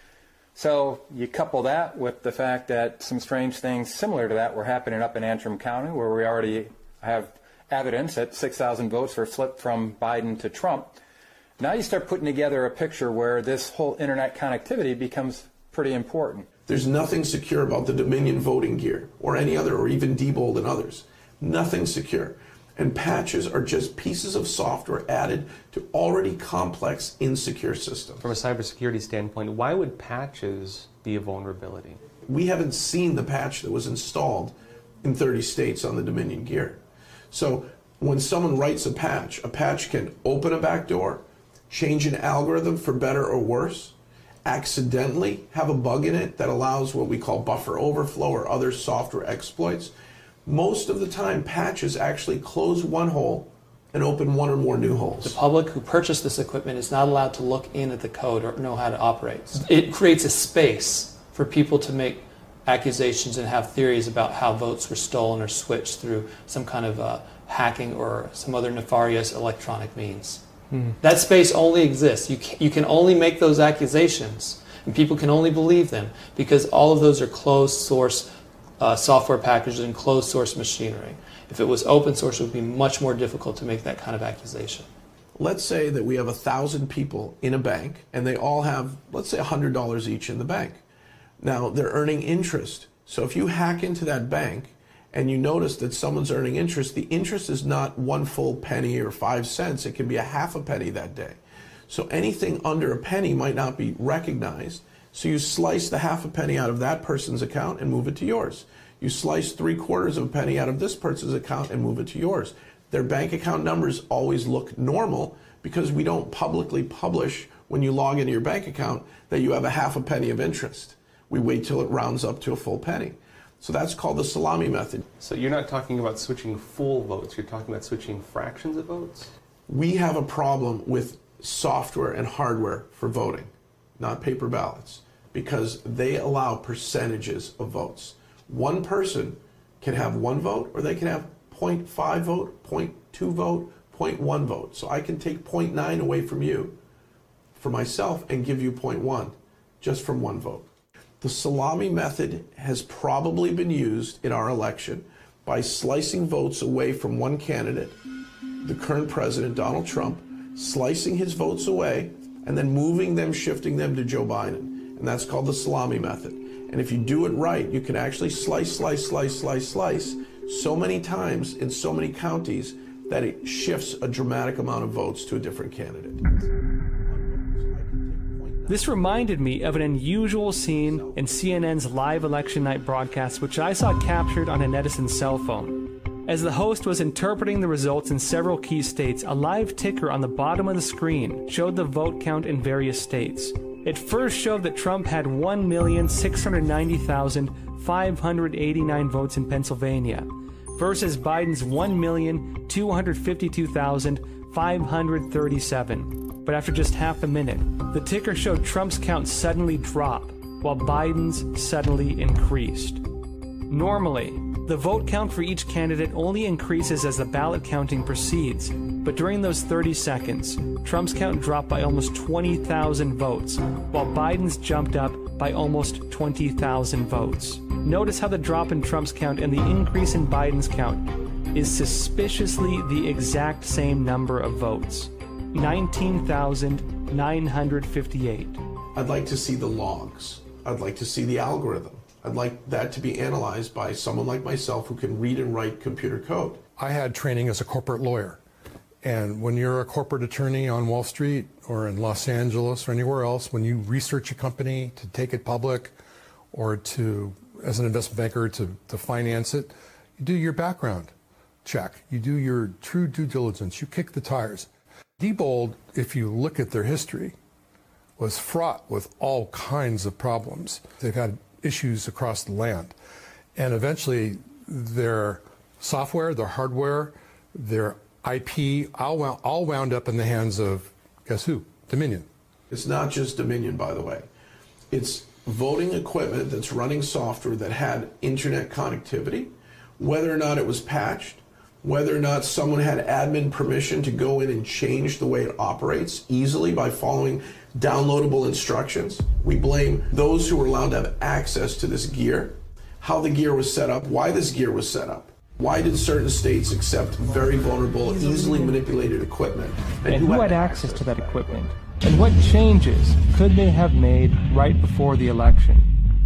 So you couple that with the fact that some strange things similar to that were happening up in Antrim County, where we already have evidence that six thousand votes were flipped from Biden to Trump. Now you start putting together a picture where this whole internet connectivity becomes pretty important. There's nothing secure about the Dominion voting gear or any other, or even Diebold and others. Nothing secure. And patches are just pieces of software added to already complex, insecure systems. From a cybersecurity standpoint, why would patches be a vulnerability? We haven't seen the patch that was installed in thirty states on the Dominion gear. So when someone writes a patch, a patch can open a back door, change an algorithm for better or worse, accidentally have a bug in it that allows what we call buffer overflow or other software exploits. Most of the time, patches actually close one hole and open one or more new holes. The public who purchased this equipment is not allowed to look in at the code or know how to operate. It creates a space for people to make accusations and have theories about how votes were stolen or switched through some kind of uh, hacking or some other nefarious electronic means. Hmm. That space only exists. You can, you can only make those accusations, and people can only believe them because all of those are closed source uh, software packages and closed source machinery. If it was open source, it would be much more difficult to make that kind of accusation. Let's say that we have a thousand people in a bank, and they all have, let's say, one hundred dollars each in the bank. Now, they're earning interest. So if you hack into that bank and you notice that someone's earning interest, the interest is not one full penny or five cents. It can be a half a penny that day. So anything under a penny might not be recognized. So you slice the half a penny out of that person's account and move it to yours. You slice three quarters of a penny out of this person's account and move it to yours. Their bank account numbers always look normal because we don't publicly publish when you log into your bank account that you have a half a penny of interest. We wait till it rounds up to a full penny. So that's called the salami method. So you're not talking about switching full votes, you're talking about switching fractions of votes? We have a problem with software and hardware for voting, not paper ballots, because they allow percentages of votes. One person can have one vote, or they can have zero point five vote, zero point two vote, zero point one vote. So I can take zero point nine away from you, for myself, and give you zero point one, just from one vote. The salami method has probably been used in our election by slicing votes away from one candidate, the current president, Donald Trump, slicing his votes away, and then moving them, shifting them to Joe Biden. And that's called the salami method. And if you do it right, you can actually slice, slice, slice, slice, slice so many times in so many counties that it shifts a dramatic amount of votes to a different candidate. This reminded me of an unusual scene in C N N's live election night broadcast, which I saw captured on a netizen's cell phone. As the host was interpreting the results in several key states, a live ticker on the bottom of the screen showed the vote count in various states. It first showed that Trump had one million six hundred ninety thousand five hundred eighty-nine votes in Pennsylvania versus Biden's one million two hundred fifty-two thousand five hundred thirty-seven. But after just half a minute, the ticker showed Trump's count suddenly drop, while Biden's suddenly increased. Normally, the vote count for each candidate only increases as the ballot counting proceeds, but during those thirty seconds, Trump's count dropped by almost twenty thousand votes, while Biden's jumped up by almost twenty thousand votes. Notice how the drop in Trump's count and the increase in Biden's count is suspiciously the exact same number of votes. nineteen thousand nine hundred fifty-eight. I'd like to see the logs. I'd like to see the algorithm. I'd like that to be analyzed by someone like myself who can read and write computer code. I had training as a corporate lawyer. And when you're a corporate attorney on Wall Street or in Los Angeles or anywhere else, when you research a company to take it public or to, as an investment banker, to, to finance it, you do your background check. You do your true due diligence. You kick the tires. Diebold, if you look at their history, was fraught with all kinds of problems. They've had issues across the land. And eventually their software, their hardware, their I P all wound, all wound up in the hands of, guess who? Dominion. It's not just Dominion, by the way. It's voting equipment that's running software that had internet connectivity, whether or not it was patched, whether or not someone had admin permission to go in and change the way it operates easily by following downloadable instructions. We blame those who were allowed to have access to this gear, how the gear was set up, why this gear was set up. Why did certain states accept very vulnerable, easily manipulated equipment? And, and who had access to that equipment? And what changes could they have made right before the election?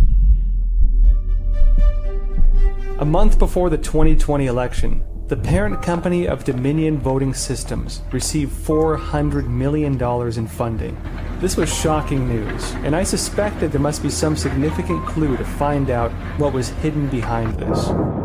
A month before the twenty twenty election, the parent company of Dominion Voting Systems received four hundred million dollars in funding. This was shocking news, and I suspected there must be some significant clue to find out what was hidden behind this.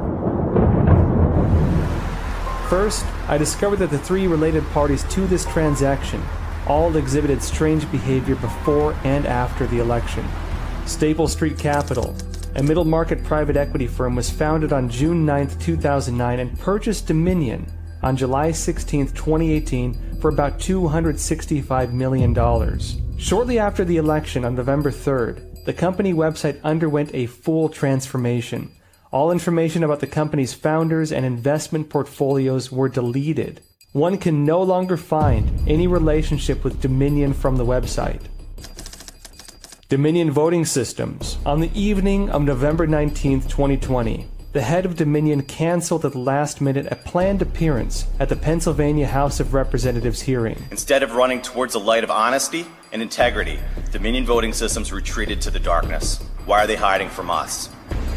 First, I discovered that the three related parties to this transaction all exhibited strange behavior before and after the election. Staple Street Capital, a middle-market private equity firm, was founded on June ninth, two thousand nine and purchased Dominion on July sixteenth, twenty eighteen for about two hundred sixty-five million dollars. Shortly after the election on November third, the company website underwent a full transformation. All information about the company's founders and investment portfolios were deleted. One can no longer find any relationship with Dominion from the website. Dominion Voting Systems. On the evening of November nineteenth, twenty twenty, the head of Dominion canceled at the last minute a planned appearance at the Pennsylvania House of Representatives hearing. Instead of running towards the light of honesty and integrity, Dominion Voting Systems retreated to the darkness. Why are they hiding from us?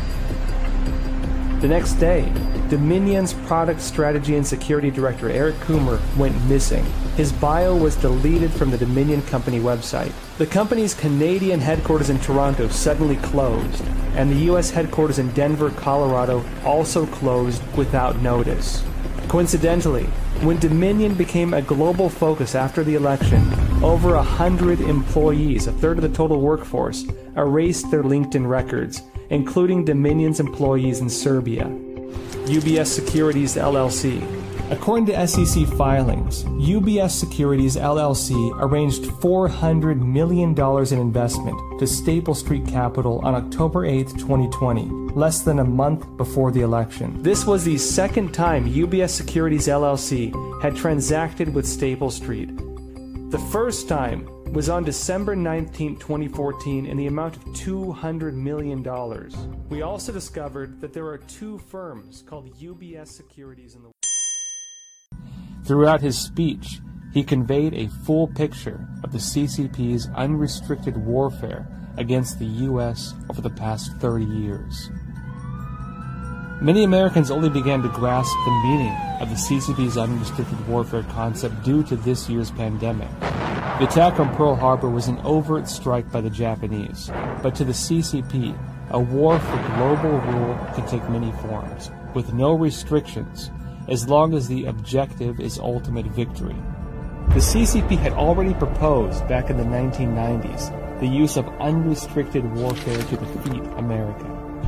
The next day, Dominion's product strategy and security director Eric Coomer went missing. His bio was deleted from the Dominion company website. The company's Canadian headquarters in Toronto suddenly closed, and the U S headquarters in Denver, Colorado also closed without notice. Coincidentally, when Dominion became a global focus after the election, over a hundred employees, a third of the total workforce, erased their LinkedIn records, including Dominion's employees in Serbia. U B S Securities L L C. According to S E C filings, U B S Securities L L C arranged four hundred million dollars in investment to Staple Street Capital on October eighth, twenty twenty, less than a month before the election. This was the second time U B S Securities L L C had transacted with Staple Street. The first time was on December nineteenth, twenty fourteen, in the amount of two hundred million dollars. We also discovered that there are two firms called U B S Securities in the world. Throughout his speech, he conveyed a full picture of the C C P's unrestricted warfare against the U S over the past thirty years. Many Americans only began to grasp the meaning of the C C P's unrestricted warfare concept due to this year's pandemic. The attack on Pearl Harbor was an overt strike by the Japanese, but to the C C P, a war for global rule can take many forms, with no restrictions, as long as the objective is ultimate victory. The C C P had already proposed back in the nineteen nineties the use of unrestricted warfare to defeat America.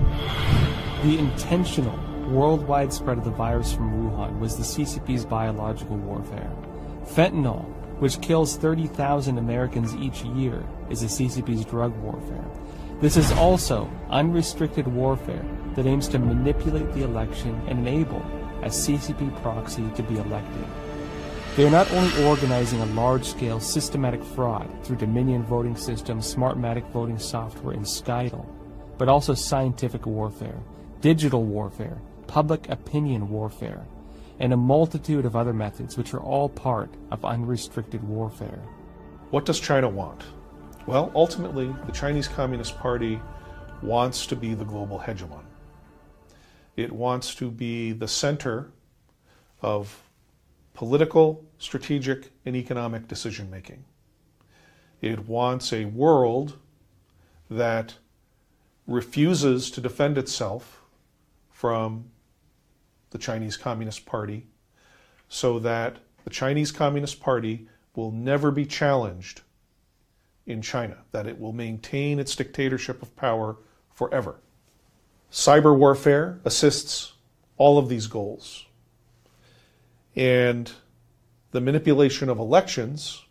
The intentional worldwide spread of the virus from Wuhan was the C C P's biological warfare. Fentanyl, which kills thirty thousand Americans each year, is the C C P's drug warfare. This is also unrestricted warfare that aims to manipulate the election and enable a C C P proxy to be elected. They are not only organizing a large-scale systematic fraud through Dominion Voting Systems, Smartmatic voting software, and Scytl, but also scientific warfare, digital warfare, public opinion warfare, and a multitude of other methods which are all part of unrestricted warfare. What does China want? Well, ultimately, the Chinese Communist Party wants to be the global hegemon. It wants to be the center of political, strategic, and economic decision-making. It wants a world that refuses to defend itself from the Chinese Communist Party, so that the Chinese Communist Party will never be challenged in China, that it will maintain its dictatorship of power forever. Cyber warfare assists all of these goals. And the manipulation of elections,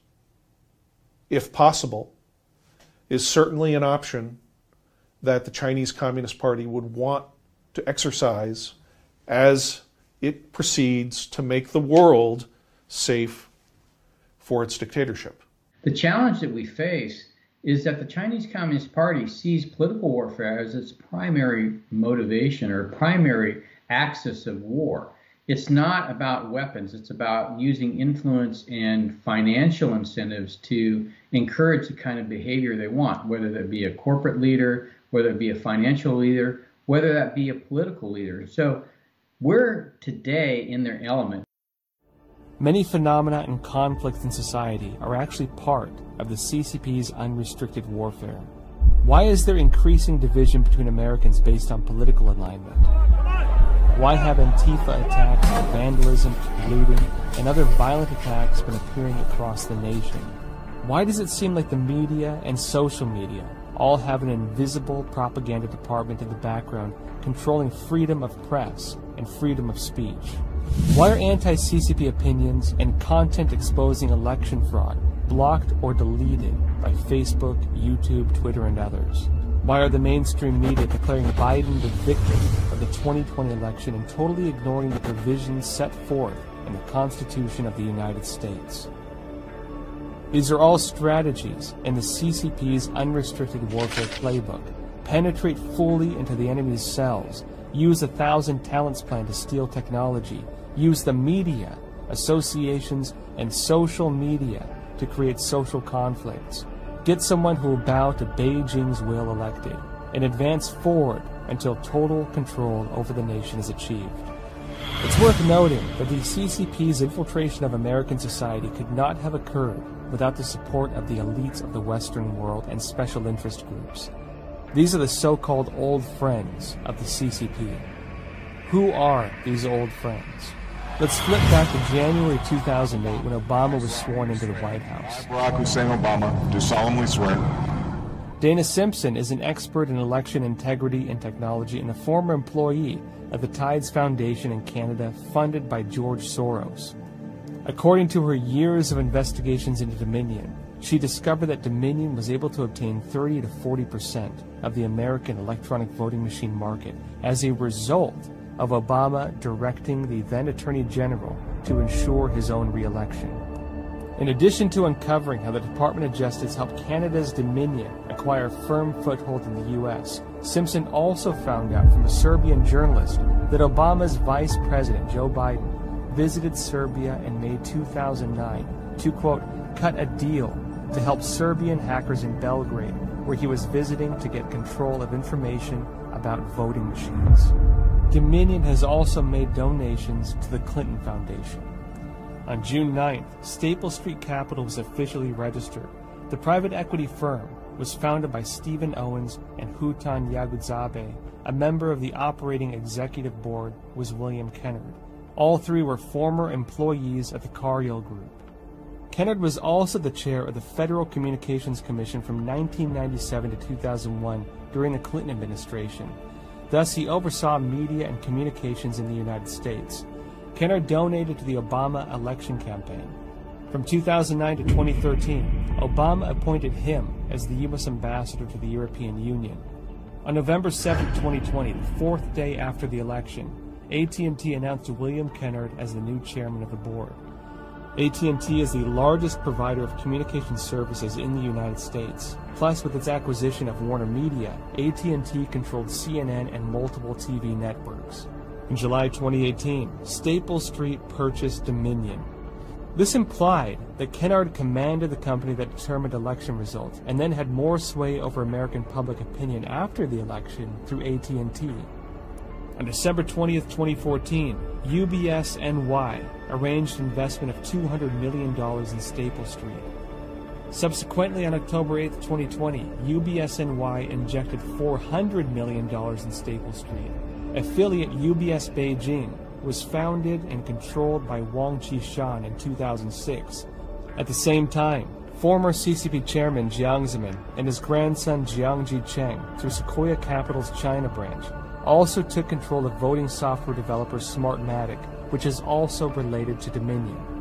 if possible, is certainly an option that the Chinese Communist Party would want to exercise as it proceeds to make the world safe for its dictatorship. The challenge that we face is that the Chinese Communist Party sees political warfare as its primary motivation or primary axis of war. It's not about weapons. It's about using influence and financial incentives to encourage the kind of behavior they want, whether that be a corporate leader, whether it be a financial leader, whether that be a political leader. So we're today in their element. Many phenomena and conflicts in society are actually part of the C C P's unrestricted warfare. Why is there increasing division between Americans based on political alignment? Why have Antifa attacks, vandalism, looting, and other violent attacks been appearing across the nation? Why does it seem like the media and social media all have an invisible propaganda department in the background controlling freedom of press and freedom of speech? Why are anti-C C P opinions and content exposing election fraud blocked or deleted by Facebook, YouTube, Twitter, and others? Why are the mainstream media declaring Biden the victor of the twenty twenty election and totally ignoring the provisions set forth in the Constitution of the United States? These are all strategies in the C C P's unrestricted warfare playbook. Penetrate fully into the enemy's cells, use a thousand talents plan to steal technology, use the media, associations, and social media to create social conflicts. Get someone who will bow to Beijing's will elected, and advance forward until total control over the nation is achieved. It's worth noting that the C C P's infiltration of American society could not have occurred without the support of the elites of the Western world and special interest groups. These are the so-called old friends of the C C P. Who are these old friends? Let's flip back to January two thousand eight when Obama was sworn into the White House. Barack Hussein Obama, do solemnly swear. Dana Simpson is an expert in election integrity and technology and a former employee of the Tides Foundation in Canada, funded by George Soros. According to her years of investigations into Dominion, she discovered that Dominion was able to obtain thirty to forty percent of the American electronic voting machine market as a result of Obama directing the then Attorney General to ensure his own re-election. In addition to uncovering how the Department of Justice helped Canada's Dominion acquire a firm foothold in the U S, Simpson also found out from a Serbian journalist that Obama's Vice President, Joe Biden, visited Serbia in May two thousand nine to, quote, cut a deal to help Serbian hackers in Belgrade, where he was visiting to get control of information about voting machines. Dominion has also made donations to the Clinton Foundation. On June ninth, Staple Street Capital was officially registered. The private equity firm was founded by Stephen Owens, and Hutan Yagudzabe. A member of the operating executive board was William Kennard. All three were former employees of the Cargill Group. Kennard was also the chair of the Federal Communications Commission from nineteen ninety-seven to two thousand one during the Clinton administration. Thus, he oversaw media and communications in the United States. Kennard donated to the Obama election campaign. From two thousand nine to twenty thirteen, Obama appointed him as the U S ambassador to the European Union. On November seventh, twenty twenty, the fourth day after the election, A T and T announced William Kennard as the new chairman of the board. A T and T is the largest provider of communication services in the United States. Plus, with its acquisition of Warner Media, A T and T controlled C N N and multiple T V networks. In July twenty eighteen, Staple Street purchased Dominion. This implied that Kennard commanded the company that determined election results and then had more sway over American public opinion after the election through A T and T. On December twentieth, twenty fourteen, U B S N Y arranged investment of two hundred million dollars in Staple Street. Subsequently, on October eighth, twenty twenty, U B S N Y injected four hundred million dollars in Staple Street. Affiliate U B S Beijing was founded and controlled by Wang Qishan in two thousand six. At the same time, former C C P chairman Jiang Zemin and his grandson Jiangji Cheng, through Sequoia Capital's China branch, also took control of voting software developer Smartmatic, which is also related to Dominion.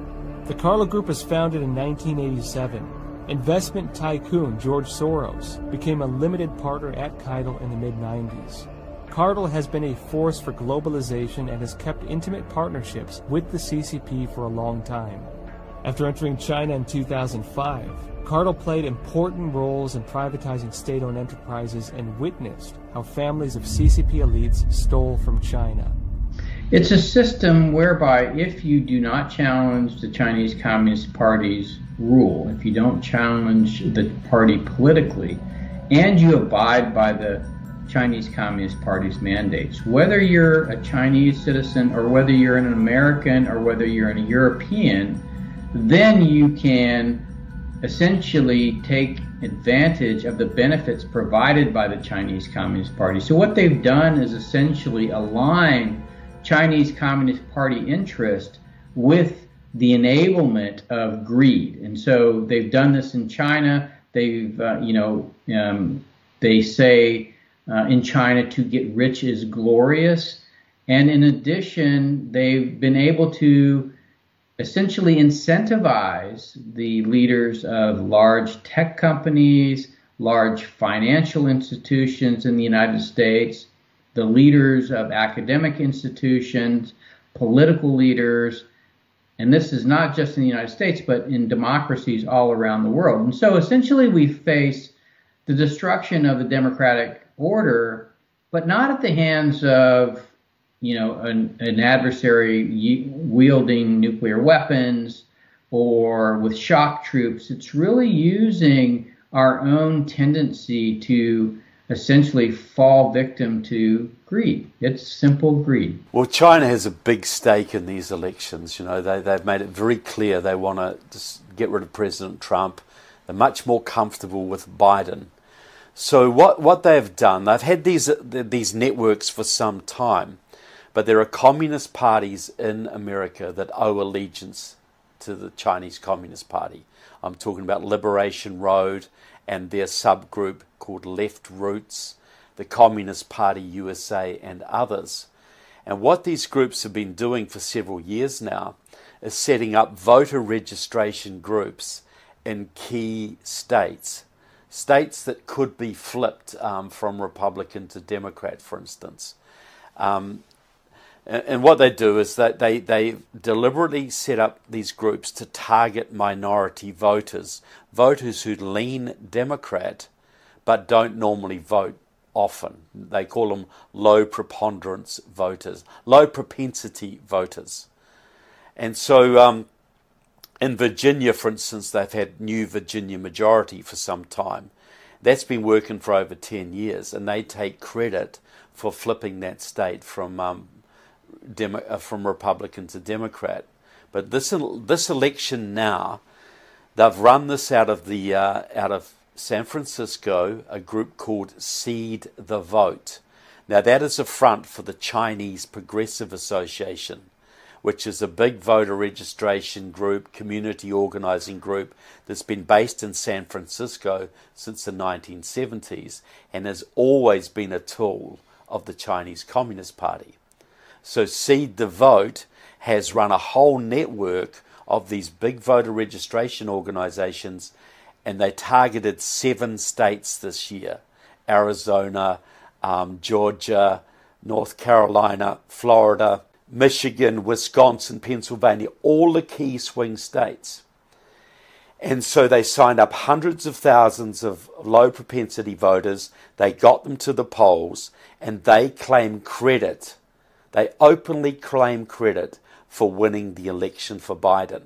The Carlyle Group was founded in nineteen eighty-seven. Investment tycoon George Soros became a limited partner at Carlyle in the mid nineties. Carlyle has been a force for globalization and has kept intimate partnerships with the C C P for a long time. After entering China in two thousand five, Carlyle played important roles in privatizing state-owned enterprises and witnessed how families of C C P elites stole from China. It's a system whereby if you do not challenge the Chinese Communist Party's rule, if you don't challenge the party politically, and you abide by the Chinese Communist Party's mandates, whether you're a Chinese citizen or whether you're an American or whether you're a European, then you can essentially take advantage of the benefits provided by the Chinese Communist Party. So what they've done is essentially align Chinese Communist Party interest with the enablement of greed. And so they've done this in China. They've, uh, you know, um, they say uh, in China to get rich is glorious. And in addition, they've been able to essentially incentivize the leaders of large tech companies, large financial institutions in the United States, the leaders of academic institutions, political leaders, and this is not just in the United States, but in democracies all around the world. And so essentially we face the destruction of the democratic order, but not at the hands of, you know, an, an adversary wielding nuclear weapons or with shock troops. It's really using our own tendency to essentially fall victim to greed. It's simple greed. Well, China has a big stake in these elections. You know, they, they've made it very clear they want to just get rid of President Trump. They're much more comfortable with Biden. So what, what they've done, they've had these, these networks for some time, but there are communist parties in America that owe allegiance to the Chinese Communist Party. I'm talking about Liberation Road and their subgroup called Left Roots, the Communist Party U S A, and others. And what these groups have been doing for several years now is setting up voter registration groups in key states, states that could be flipped um, from Republican to Democrat, for instance. Um, and, and what they do is that they, they deliberately set up these groups to target minority voters, voters who lean Democrat but don't normally vote often. They call them low preponderance voters, low propensity voters. And so um, in Virginia, for instance, they've had New Virginia Majority for some time. That's been working for over ten years, and they take credit for flipping that state from um, Demo- uh, from Republican to Democrat. But this this election now, they've run this out of the uh, out of San Francisco, a group called Seed the Vote. Now that is a front for the Chinese Progressive Association, which is a big voter registration group, community organizing group that's been based in San Francisco since the nineteen seventies and has always been a tool of the Chinese Communist Party. So Seed the Vote has run a whole network of these big voter registration organizations, and they targeted seven states this year: Arizona, um, Georgia, North Carolina, Florida, Michigan, Wisconsin, Pennsylvania, all the key swing states. And so they signed up hundreds of thousands of low propensity voters. They got them to the polls, and they claim credit. They openly claim credit for winning the election for Biden,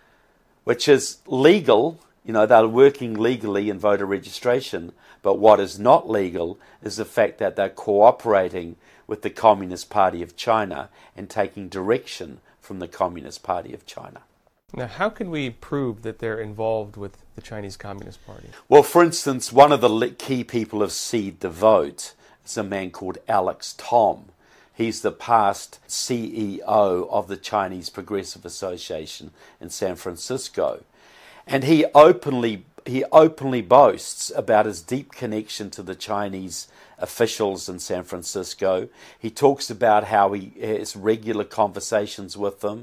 which is legal. You know, they're working legally in voter registration, but what is not legal is the fact that they're cooperating with the Communist Party of China and taking direction from the Communist Party of China. Now, how can we prove that they're involved with the Chinese Communist Party? Well, for instance, one of the key people of Seed the Vote is a man called Alex Tom. He's the past C E O of the Chinese Progressive Association in San Francisco. And he openly he openly boasts about his deep connection to the Chinese officials in San Francisco. He talks about how he has regular conversations with them,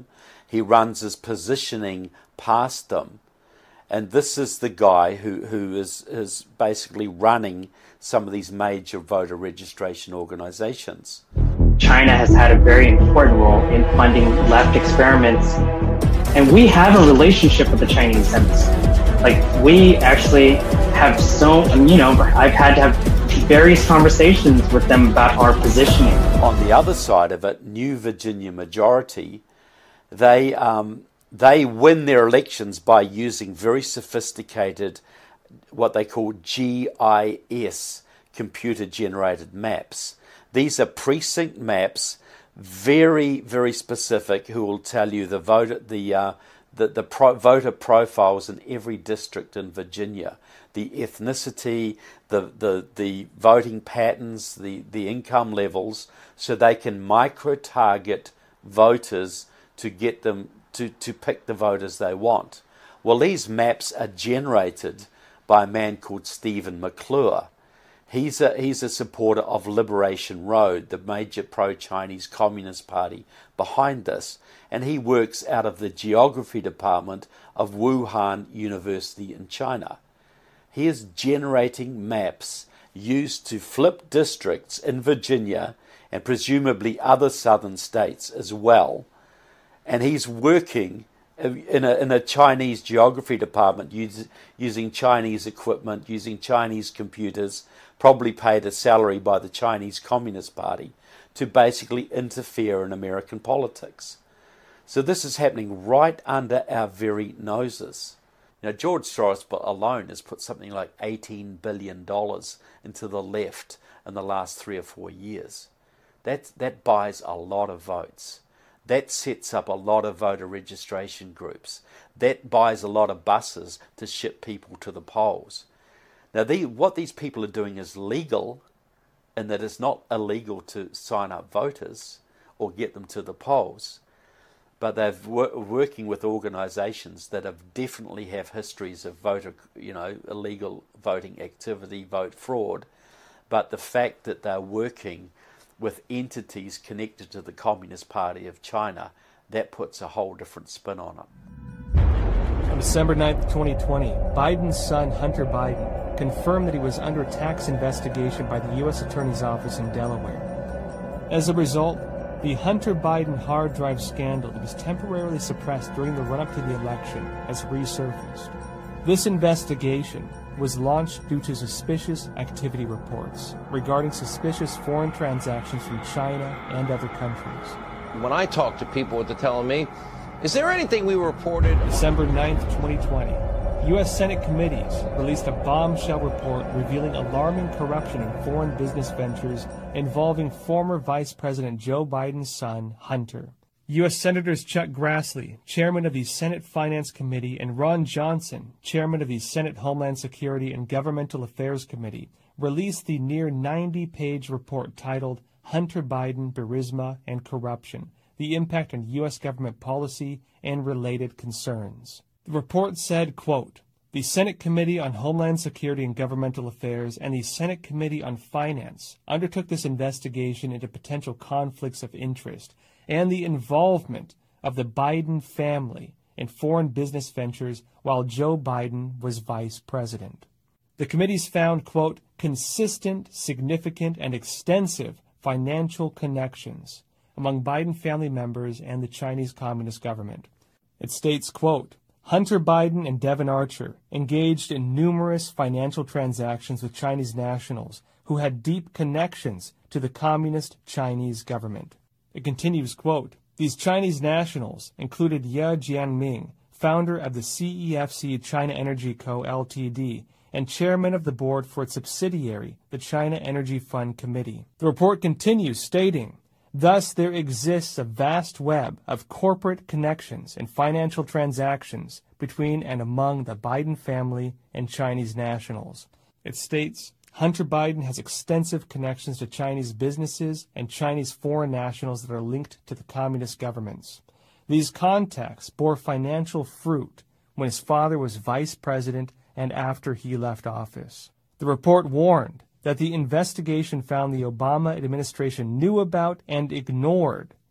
He runs his positioning past them. And this is the guy who, who is, is basically running some of these major voter registration organizations. China has had a very important role in funding left experiments. And we have a relationship with the Chinese embassy. Like, we actually have so, you know, I've had to have various conversations with them about our positioning. On the other side of it, New Virginia Majority, they um, they win their elections by using very sophisticated, what they call G I S, computer-generated maps. These are precinct maps, very, very specific, who will tell you the voter, the uh, the, the pro voter profiles in every district in Virginia, the ethnicity, the the the voting patterns, the the income levels, so they can micro-target voters to get them to to pick the voters they want. Well, these maps are generated by a man called Stephen McClure. He's a, he's a supporter of Liberation Road, the major pro-Chinese Communist Party behind this, and he works out of the geography department of Wuhan University in China. He is generating maps used to flip districts in Virginia and presumably other southern states as well, and he's working in a, in a Chinese geography department use, using Chinese equipment, using Chinese computers, probably paid a salary by the Chinese Communist Party to basically interfere in American politics. So this is happening right under our very noses. You know, George Soros alone has put something like eighteen billion dollars into the left in the last three or four years. That, that buys a lot of votes. That sets up a lot of voter registration groups. That buys a lot of buses to ship people to the polls. Now, the, what these people are doing is legal, and that it's not illegal to sign up voters or get them to the polls. But they're wor working with organisations that have definitely have histories of voter, you know, illegal voting activity, vote fraud. But the fact that they're working with entities connected to the Communist Party of China, that puts a whole different spin on it. On December ninth, twenty twenty, Biden's son, Hunter Biden, confirmed that he was under a tax investigation by the U S Attorney's Office in Delaware. As a result, the Hunter Biden hard drive scandal that was temporarily suppressed during the run-up to the election has resurfaced. This investigation was launched due to suspicious activity reports regarding suspicious foreign transactions from China and other countries. When I talk to people, what they're telling me, is there anything we reported? December ninth, twenty twenty, U S Senate committees released a bombshell report revealing alarming corruption in foreign business ventures involving former Vice President Joe Biden's son, Hunter. U S Senators Chuck Grassley, chairman of the Senate Finance Committee, and Ron Johnson, chairman of the Senate Homeland Security and Governmental Affairs Committee, released the near ninety-page report titled Hunter Biden, Burisma, and Corruption, the Impact on U S Government Policy and Related Concerns. The report said, quote, "The Senate Committee on Homeland Security and Governmental Affairs and the Senate Committee on Finance undertook this investigation into potential conflicts of interest and the involvement of the Biden family in foreign business ventures while Joe Biden was vice president. The committees found, quote, consistent, significant, and extensive financial connections among Biden family members and the Chinese Communist government." It states, quote, "Hunter Biden and Devon Archer engaged in numerous financial transactions with Chinese nationals who had deep connections to the Communist Chinese government." It continues, quote, "These Chinese nationals included Ye Jianming, founder of the C E F C China Energy Co., Ltd., and chairman of the board for its subsidiary, the China Energy Fund Committee." The report continues, stating, "Thus, there exists a vast web of corporate connections and financial transactions between and among the Biden family and Chinese nationals." It states, "Hunter Biden has extensive connections to Chinese businesses and Chinese foreign nationals that are linked to the communist governments. These contacts bore financial fruit when his father was vice president and after he left office." The report warned that the investigation found the Obama administration knew about and ignored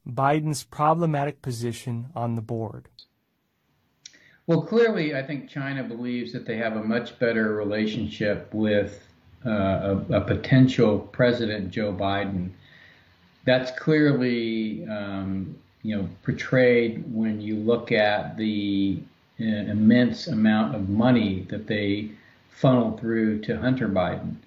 Biden's problematic position on the board? Well, clearly, I think China believes that they have a much better relationship with uh, a, a potential President Joe Biden. That's clearly, um, you know, portrayed when you look at the uh, immense amount of money that they funneled through to Hunter Biden.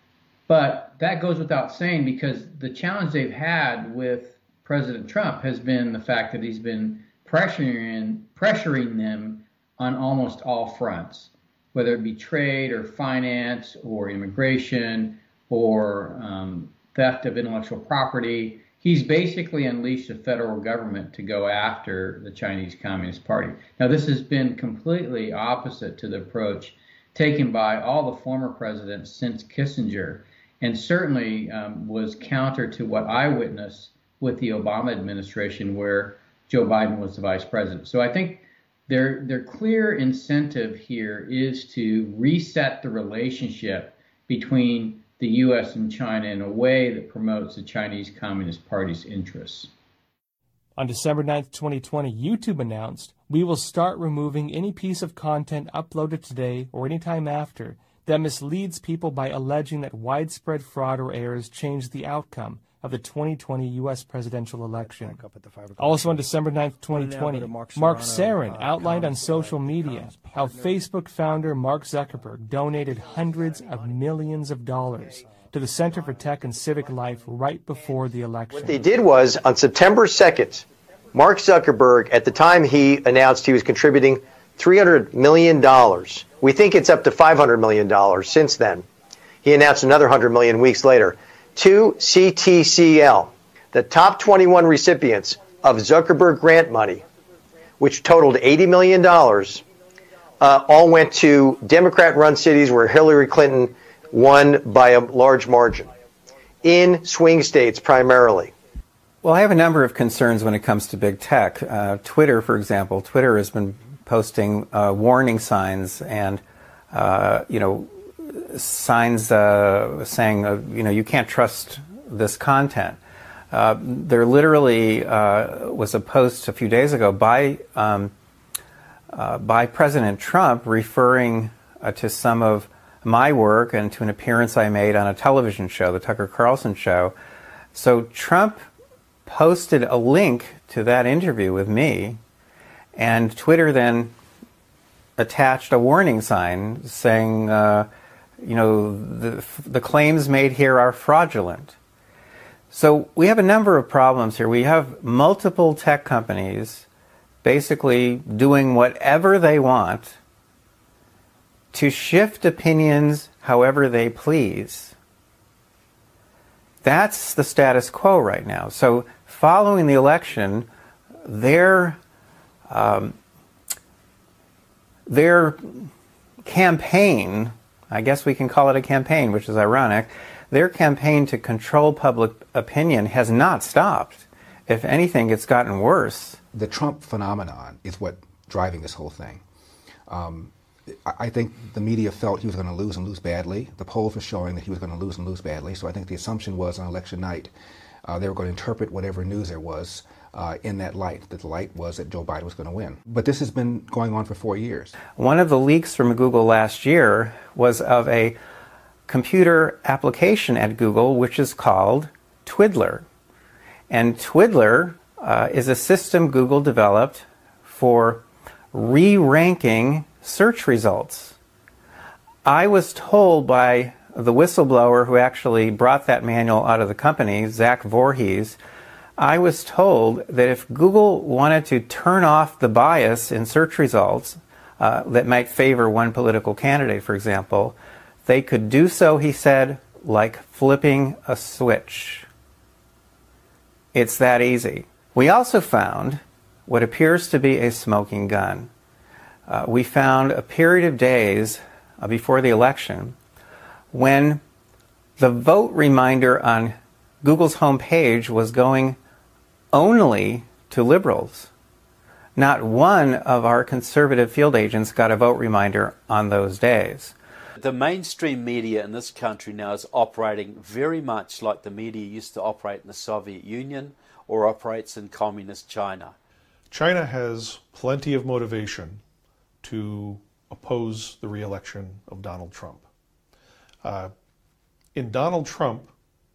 But that goes without saying, because the challenge they've had with President Trump has been the fact that he's been pressuring pressuring them on almost all fronts, whether it be trade or finance or immigration or um, theft of intellectual property. He's basically unleashed the federal government to go after the Chinese Communist Party. Now, this has been completely opposite to the approach taken by all the former presidents since Kissinger, and certainly um, was counter to what I witnessed with the Obama administration, where Joe Biden was the vice president. So I think their their clear incentive here is to reset the relationship between the U S and China in a way that promotes the Chinese Communist Party's interests. On December ninth, twenty twenty, YouTube announced, "We will start removing any piece of content uploaded today or any time after that misleads people by alleging that widespread fraud or errors changed the outcome of the twenty twenty U S presidential election." Also on December ninth, twenty twenty, Mark Sarin outlined on social media how Facebook founder Mark Zuckerberg donated hundreds of millions of dollars to the Center for Tech and Civic Life right before the election. What they did was, on September second, Mark Zuckerberg, at the time he announced he was contributing three hundred million dollars. We think it's up to five hundred million dollars since then. He announced another one hundred million dollars weeks later. To C T C L, the top twenty-one recipients of Zuckerberg grant money, which totaled eighty million dollars, uh, all went to Democrat-run cities where Hillary Clinton won by a large margin, in swing states primarily. Well, I have a number of concerns when it comes to big tech. Uh, Twitter, for example, Twitter has been posting uh, warning signs and, uh, you know, signs uh, saying, uh, you know, you can't trust this content. Uh, there literally uh, was a post a few days ago by um, uh, by President Trump referring uh, to some of my work and to an appearance I made on a television show, the Tucker Carlson show. So Trump posted a link to that interview with me, and Twitter then attached a warning sign saying, uh, you know, the, the claims made here are fraudulent. So we have a number of problems here. We have multiple tech companies basically doing whatever they want to shift opinions however they please. That's the status quo right now. So following the election, their um, their campaign, I guess we can call it a campaign, which is ironic, their campaign to control public opinion has not stopped. If anything, it's gotten worse. The Trump phenomenon is what driving this whole thing. Um, I think the media felt he was going to lose and lose badly. The polls were showing that he was going to lose and lose badly. So I think the assumption was on election night, uh, they were going to interpret whatever news there was uh, in that light, that the light was that Joe Biden was going to win. But this has been going on for four years. One of the leaks from Google last year was of a computer application at Google which is called Twiddler. And Twiddler uh, is a system Google developed for re-ranking search results. I was told by the whistleblower who actually brought that manual out of the company, Zach Voorhees, I was told that if Google wanted to turn off the bias in search results uh, that might favor one political candidate, for example, they could do so, he said, like flipping a switch. It's that easy. We also found what appears to be a smoking gun. Uh, we found a period of days uh, before the election when the vote reminder on Google's homepage was going only to liberals. Not one of our conservative field agents got a vote reminder on those days. The mainstream media in this country now is operating very much like the media used to operate in the Soviet Union or operates in communist China. China has plenty of motivation to oppose the re-election of Donald Trump. Uh, in Donald Trump,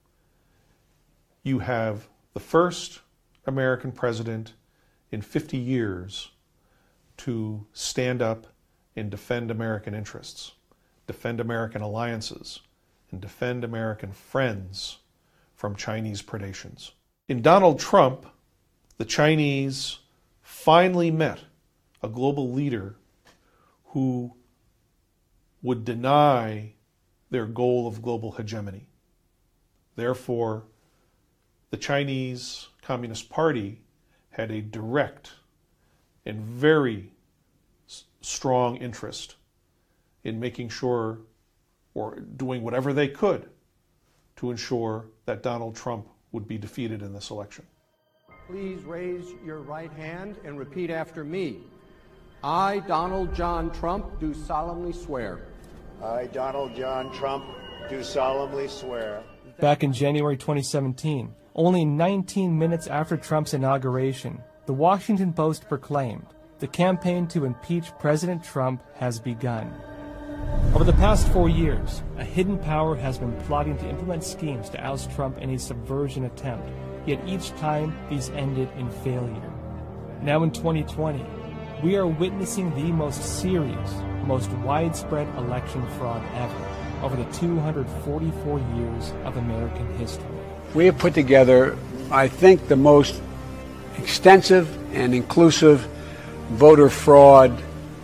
you have the first American president in fifty years to stand up and defend American interests, defend American alliances, and defend American friends from Chinese predations. In Donald Trump, the Chinese finally met a global leader who would deny their goal of global hegemony. Therefore, the Chinese Communist Party had a direct and very s- strong interest in making sure, or doing whatever they could, to ensure that Donald Trump would be defeated in this election. Please raise your right hand and repeat after me. I, Donald John Trump, do solemnly swear. I, Donald John Trump, do solemnly swear. Back in January twenty seventeen, only nineteen minutes after Trump's inauguration, the Washington Post proclaimed the campaign to impeach President Trump has begun. Over the past four years, a hidden power has been plotting to implement schemes to oust Trump in a subversion attempt, yet each time these ended in failure. Now in twenty twenty, we are witnessing the most serious, most widespread election fraud ever over the two hundred forty-four years of American history. We have put together, I think, the most extensive and inclusive voter fraud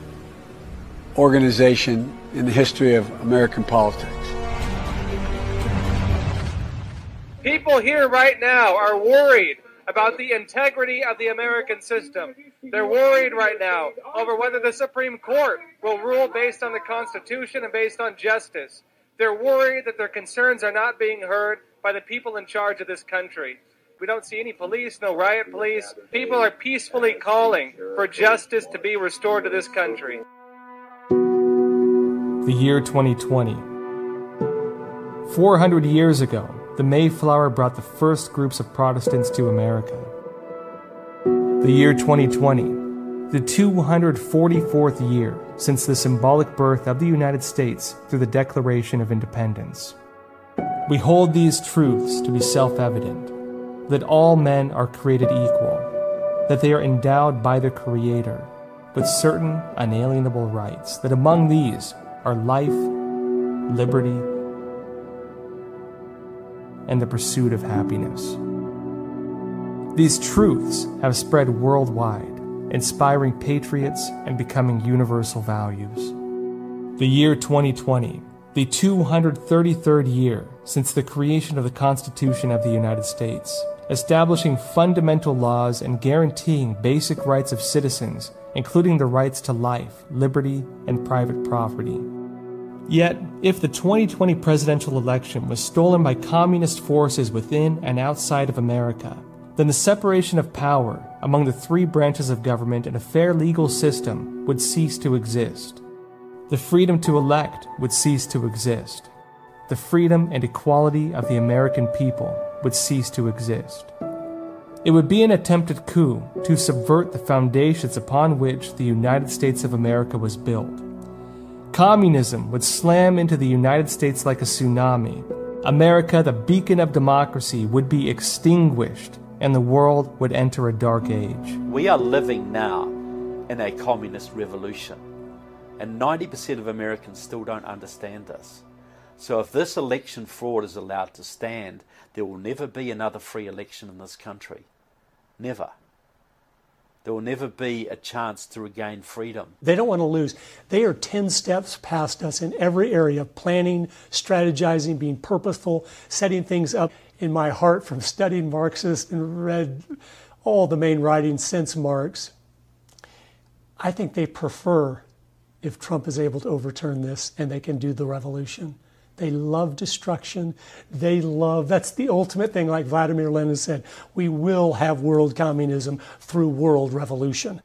organization in the history of American politics. People here right now are worried about the integrity of the American system. They're worried right now over whether the Supreme Court will rule based on the Constitution and based on justice. They're worried that their concerns are not being heard by the people in charge of this country. We don't see any police, no riot police. People are peacefully calling for justice to be restored to this country. The year twenty twenty. four hundred years ago, the Mayflower brought the first groups of Protestants to America. The year twenty twenty, the two hundred forty-fourth year since the symbolic birth of the United States through the Declaration of Independence. We hold these truths to be self-evident, that all men are created equal, that they are endowed by their Creator with certain unalienable rights, that among these are life, liberty, and the pursuit of happiness. These truths have spread worldwide, inspiring patriots and becoming universal values. The year twenty twenty, the two hundred thirty-third year since the creation of the Constitution of the United States, establishing fundamental laws and guaranteeing basic rights of citizens, including the rights to life, liberty, and private property. Yet, if the twenty twenty presidential election was stolen by communist forces within and outside of America, then the separation of power among the three branches of government and a fair legal system would cease to exist. The freedom to elect would cease to exist. The freedom and equality of the American people would cease to exist. It would be an attempted coup to subvert the foundations upon which the United States of America was built. Communism would slam into the United States like a tsunami. America, the beacon of democracy, would be extinguished, and the world would enter a dark age. We are living now in a communist revolution, and ninety percent of Americans still don't understand this. So if this election fraud is allowed to stand, there will never be another free election in this country. Never. There will never be a chance to regain freedom. They don't want to lose. They are ten steps past us in every area of planning, strategizing, being purposeful, setting things up. In my heart, from studying Marxist and read all the main writings since Marx, I think they prefer if Trump is able to overturn this and they can do the revolution. They love destruction. They love, that's the ultimate thing, like Vladimir Lenin said, we will have world communism through world revolution.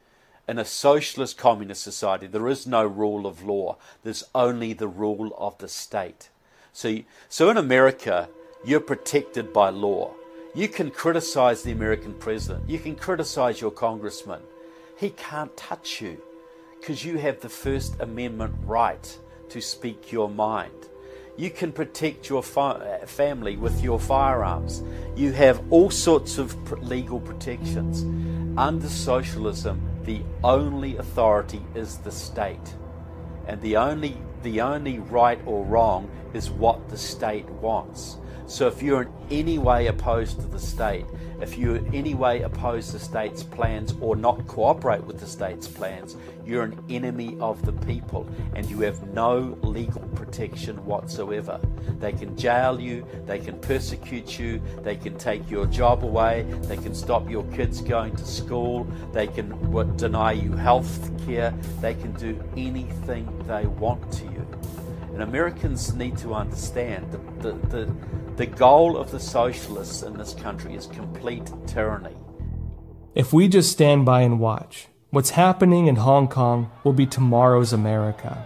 In a socialist communist society, there is no rule of law. There's only the rule of the state. So, so in America, you're protected by law. You can criticize the American president. You can criticize your congressman. He can't touch you because you have the First Amendment right to speak your mind. You can protect your fi- family with your firearms. You have all sorts of pr- legal protections. Under socialism, the only authority is the state. And the only, the only right or wrong is what the state wants. So if you're in any way opposed to the state, if you in any way oppose the state's plans or not cooperate with the state's plans, you're an enemy of the people and you have no legal protection whatsoever. They can jail you, they can persecute you, they can take your job away, they can stop your kids going to school, they can what, deny you health care, they can do anything they want to you. And Americans need to understand the, the, the The goal of the socialists in this country is complete tyranny. If we just stand by and watch, what's happening in Hong Kong will be tomorrow's America.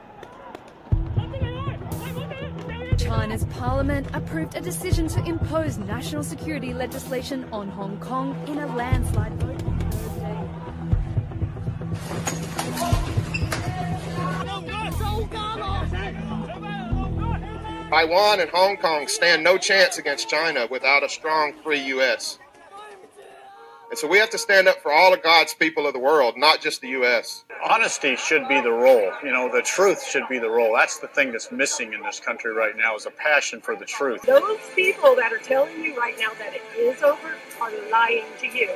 China's parliament approved a decision to impose national security legislation on Hong Kong in a landslide vote on Thursday. Taiwan and Hong Kong stand no chance against China without a strong, free U S. And so we have to stand up for all of God's people of the world, not just the U S. Honesty should be the role. You know, the truth should be the role. That's the thing that's missing in this country right now is a passion for the truth. Those people that are telling you right now that it is over are lying to you.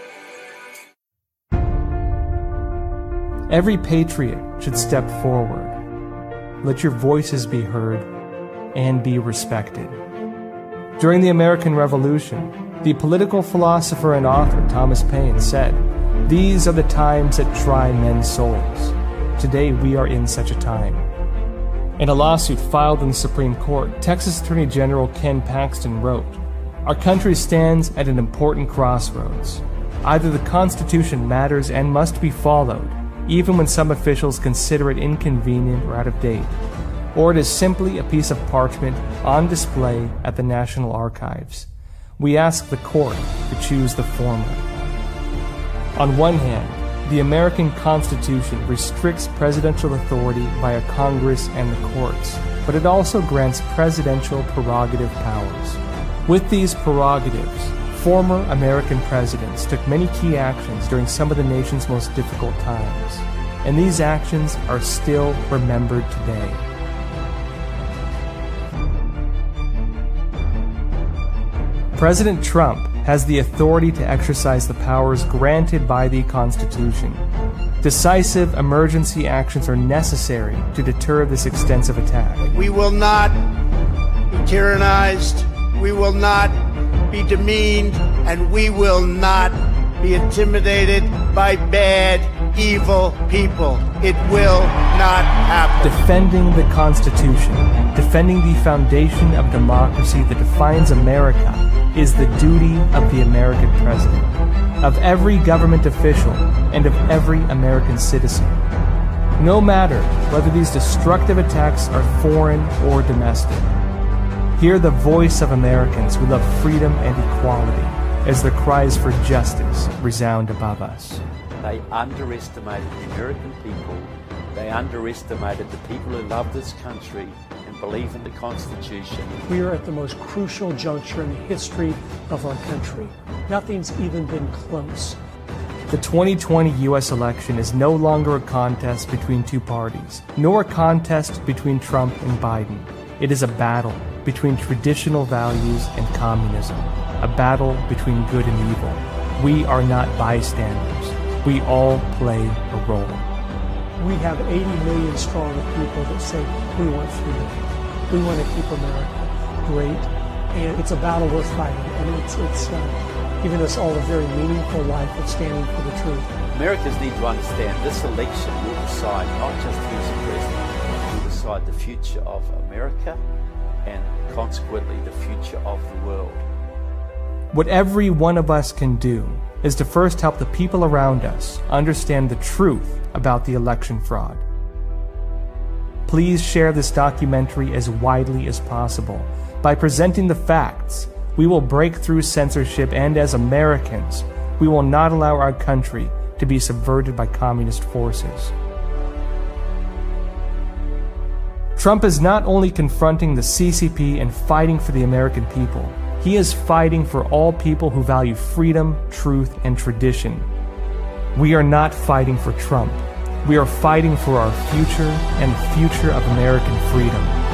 Every patriot should step forward. Let your voices be heard and be respected. During the American Revolution, the political philosopher and author Thomas Paine said, "These are the times that try men's souls." Today we are in such a time. In a lawsuit filed in the Supreme Court, Texas Attorney General Ken Paxton wrote, "Our country stands at an important crossroads. Either the Constitution matters and must be followed, even when some officials consider it inconvenient or out of date, or it is simply a piece of parchment on display at the National Archives. We ask the court to choose the former." On one hand, the American Constitution restricts presidential authority via Congress and the courts, but it also grants presidential prerogative powers. With these prerogatives, former American presidents took many key actions during some of the nation's most difficult times, and these actions are still remembered today. President Trump has the authority to exercise the powers granted by the Constitution. Decisive emergency actions are necessary to deter this extensive attack. We will not be tyrannized, we will not be demeaned, and we will not be intimidated by bad, evil people. It will not happen. Defending the Constitution, defending the foundation of democracy that defines America, is the duty of the American president, of every government official, and of every American citizen. No matter whether these destructive attacks are foreign or domestic. Hear the voice of Americans who love freedom and equality as their cries for justice resound above us. They underestimated the American people. They underestimated the people who love this country and believe in the Constitution. We are at the most crucial juncture in the history of our country. Nothing's even been close. The twenty twenty U S election is no longer a contest between two parties, nor a contest between Trump and Biden. It is a battle between traditional values and communism, a battle between good and evil. We are not bystanders. We all play a role. We have eighty million strong of people that say we want freedom. We want to keep America great, and it's a battle worth fighting, and it's, it's uh, giving us all a very meaningful life of standing for the truth. Americans need to understand this election will decide not just who's the president, it will decide the future of America and consequently the future of the world. What every one of us can do is to first help the people around us understand the truth about the election fraud. Please share this documentary as widely as possible. By presenting the facts, we will break through censorship, and as Americans, we will not allow our country to be subverted by communist forces. Trump is not only confronting the C C P and fighting for the American people, he is fighting for all people who value freedom, truth, and tradition. We are not fighting for Trump. We are fighting for our future and the future of American freedom.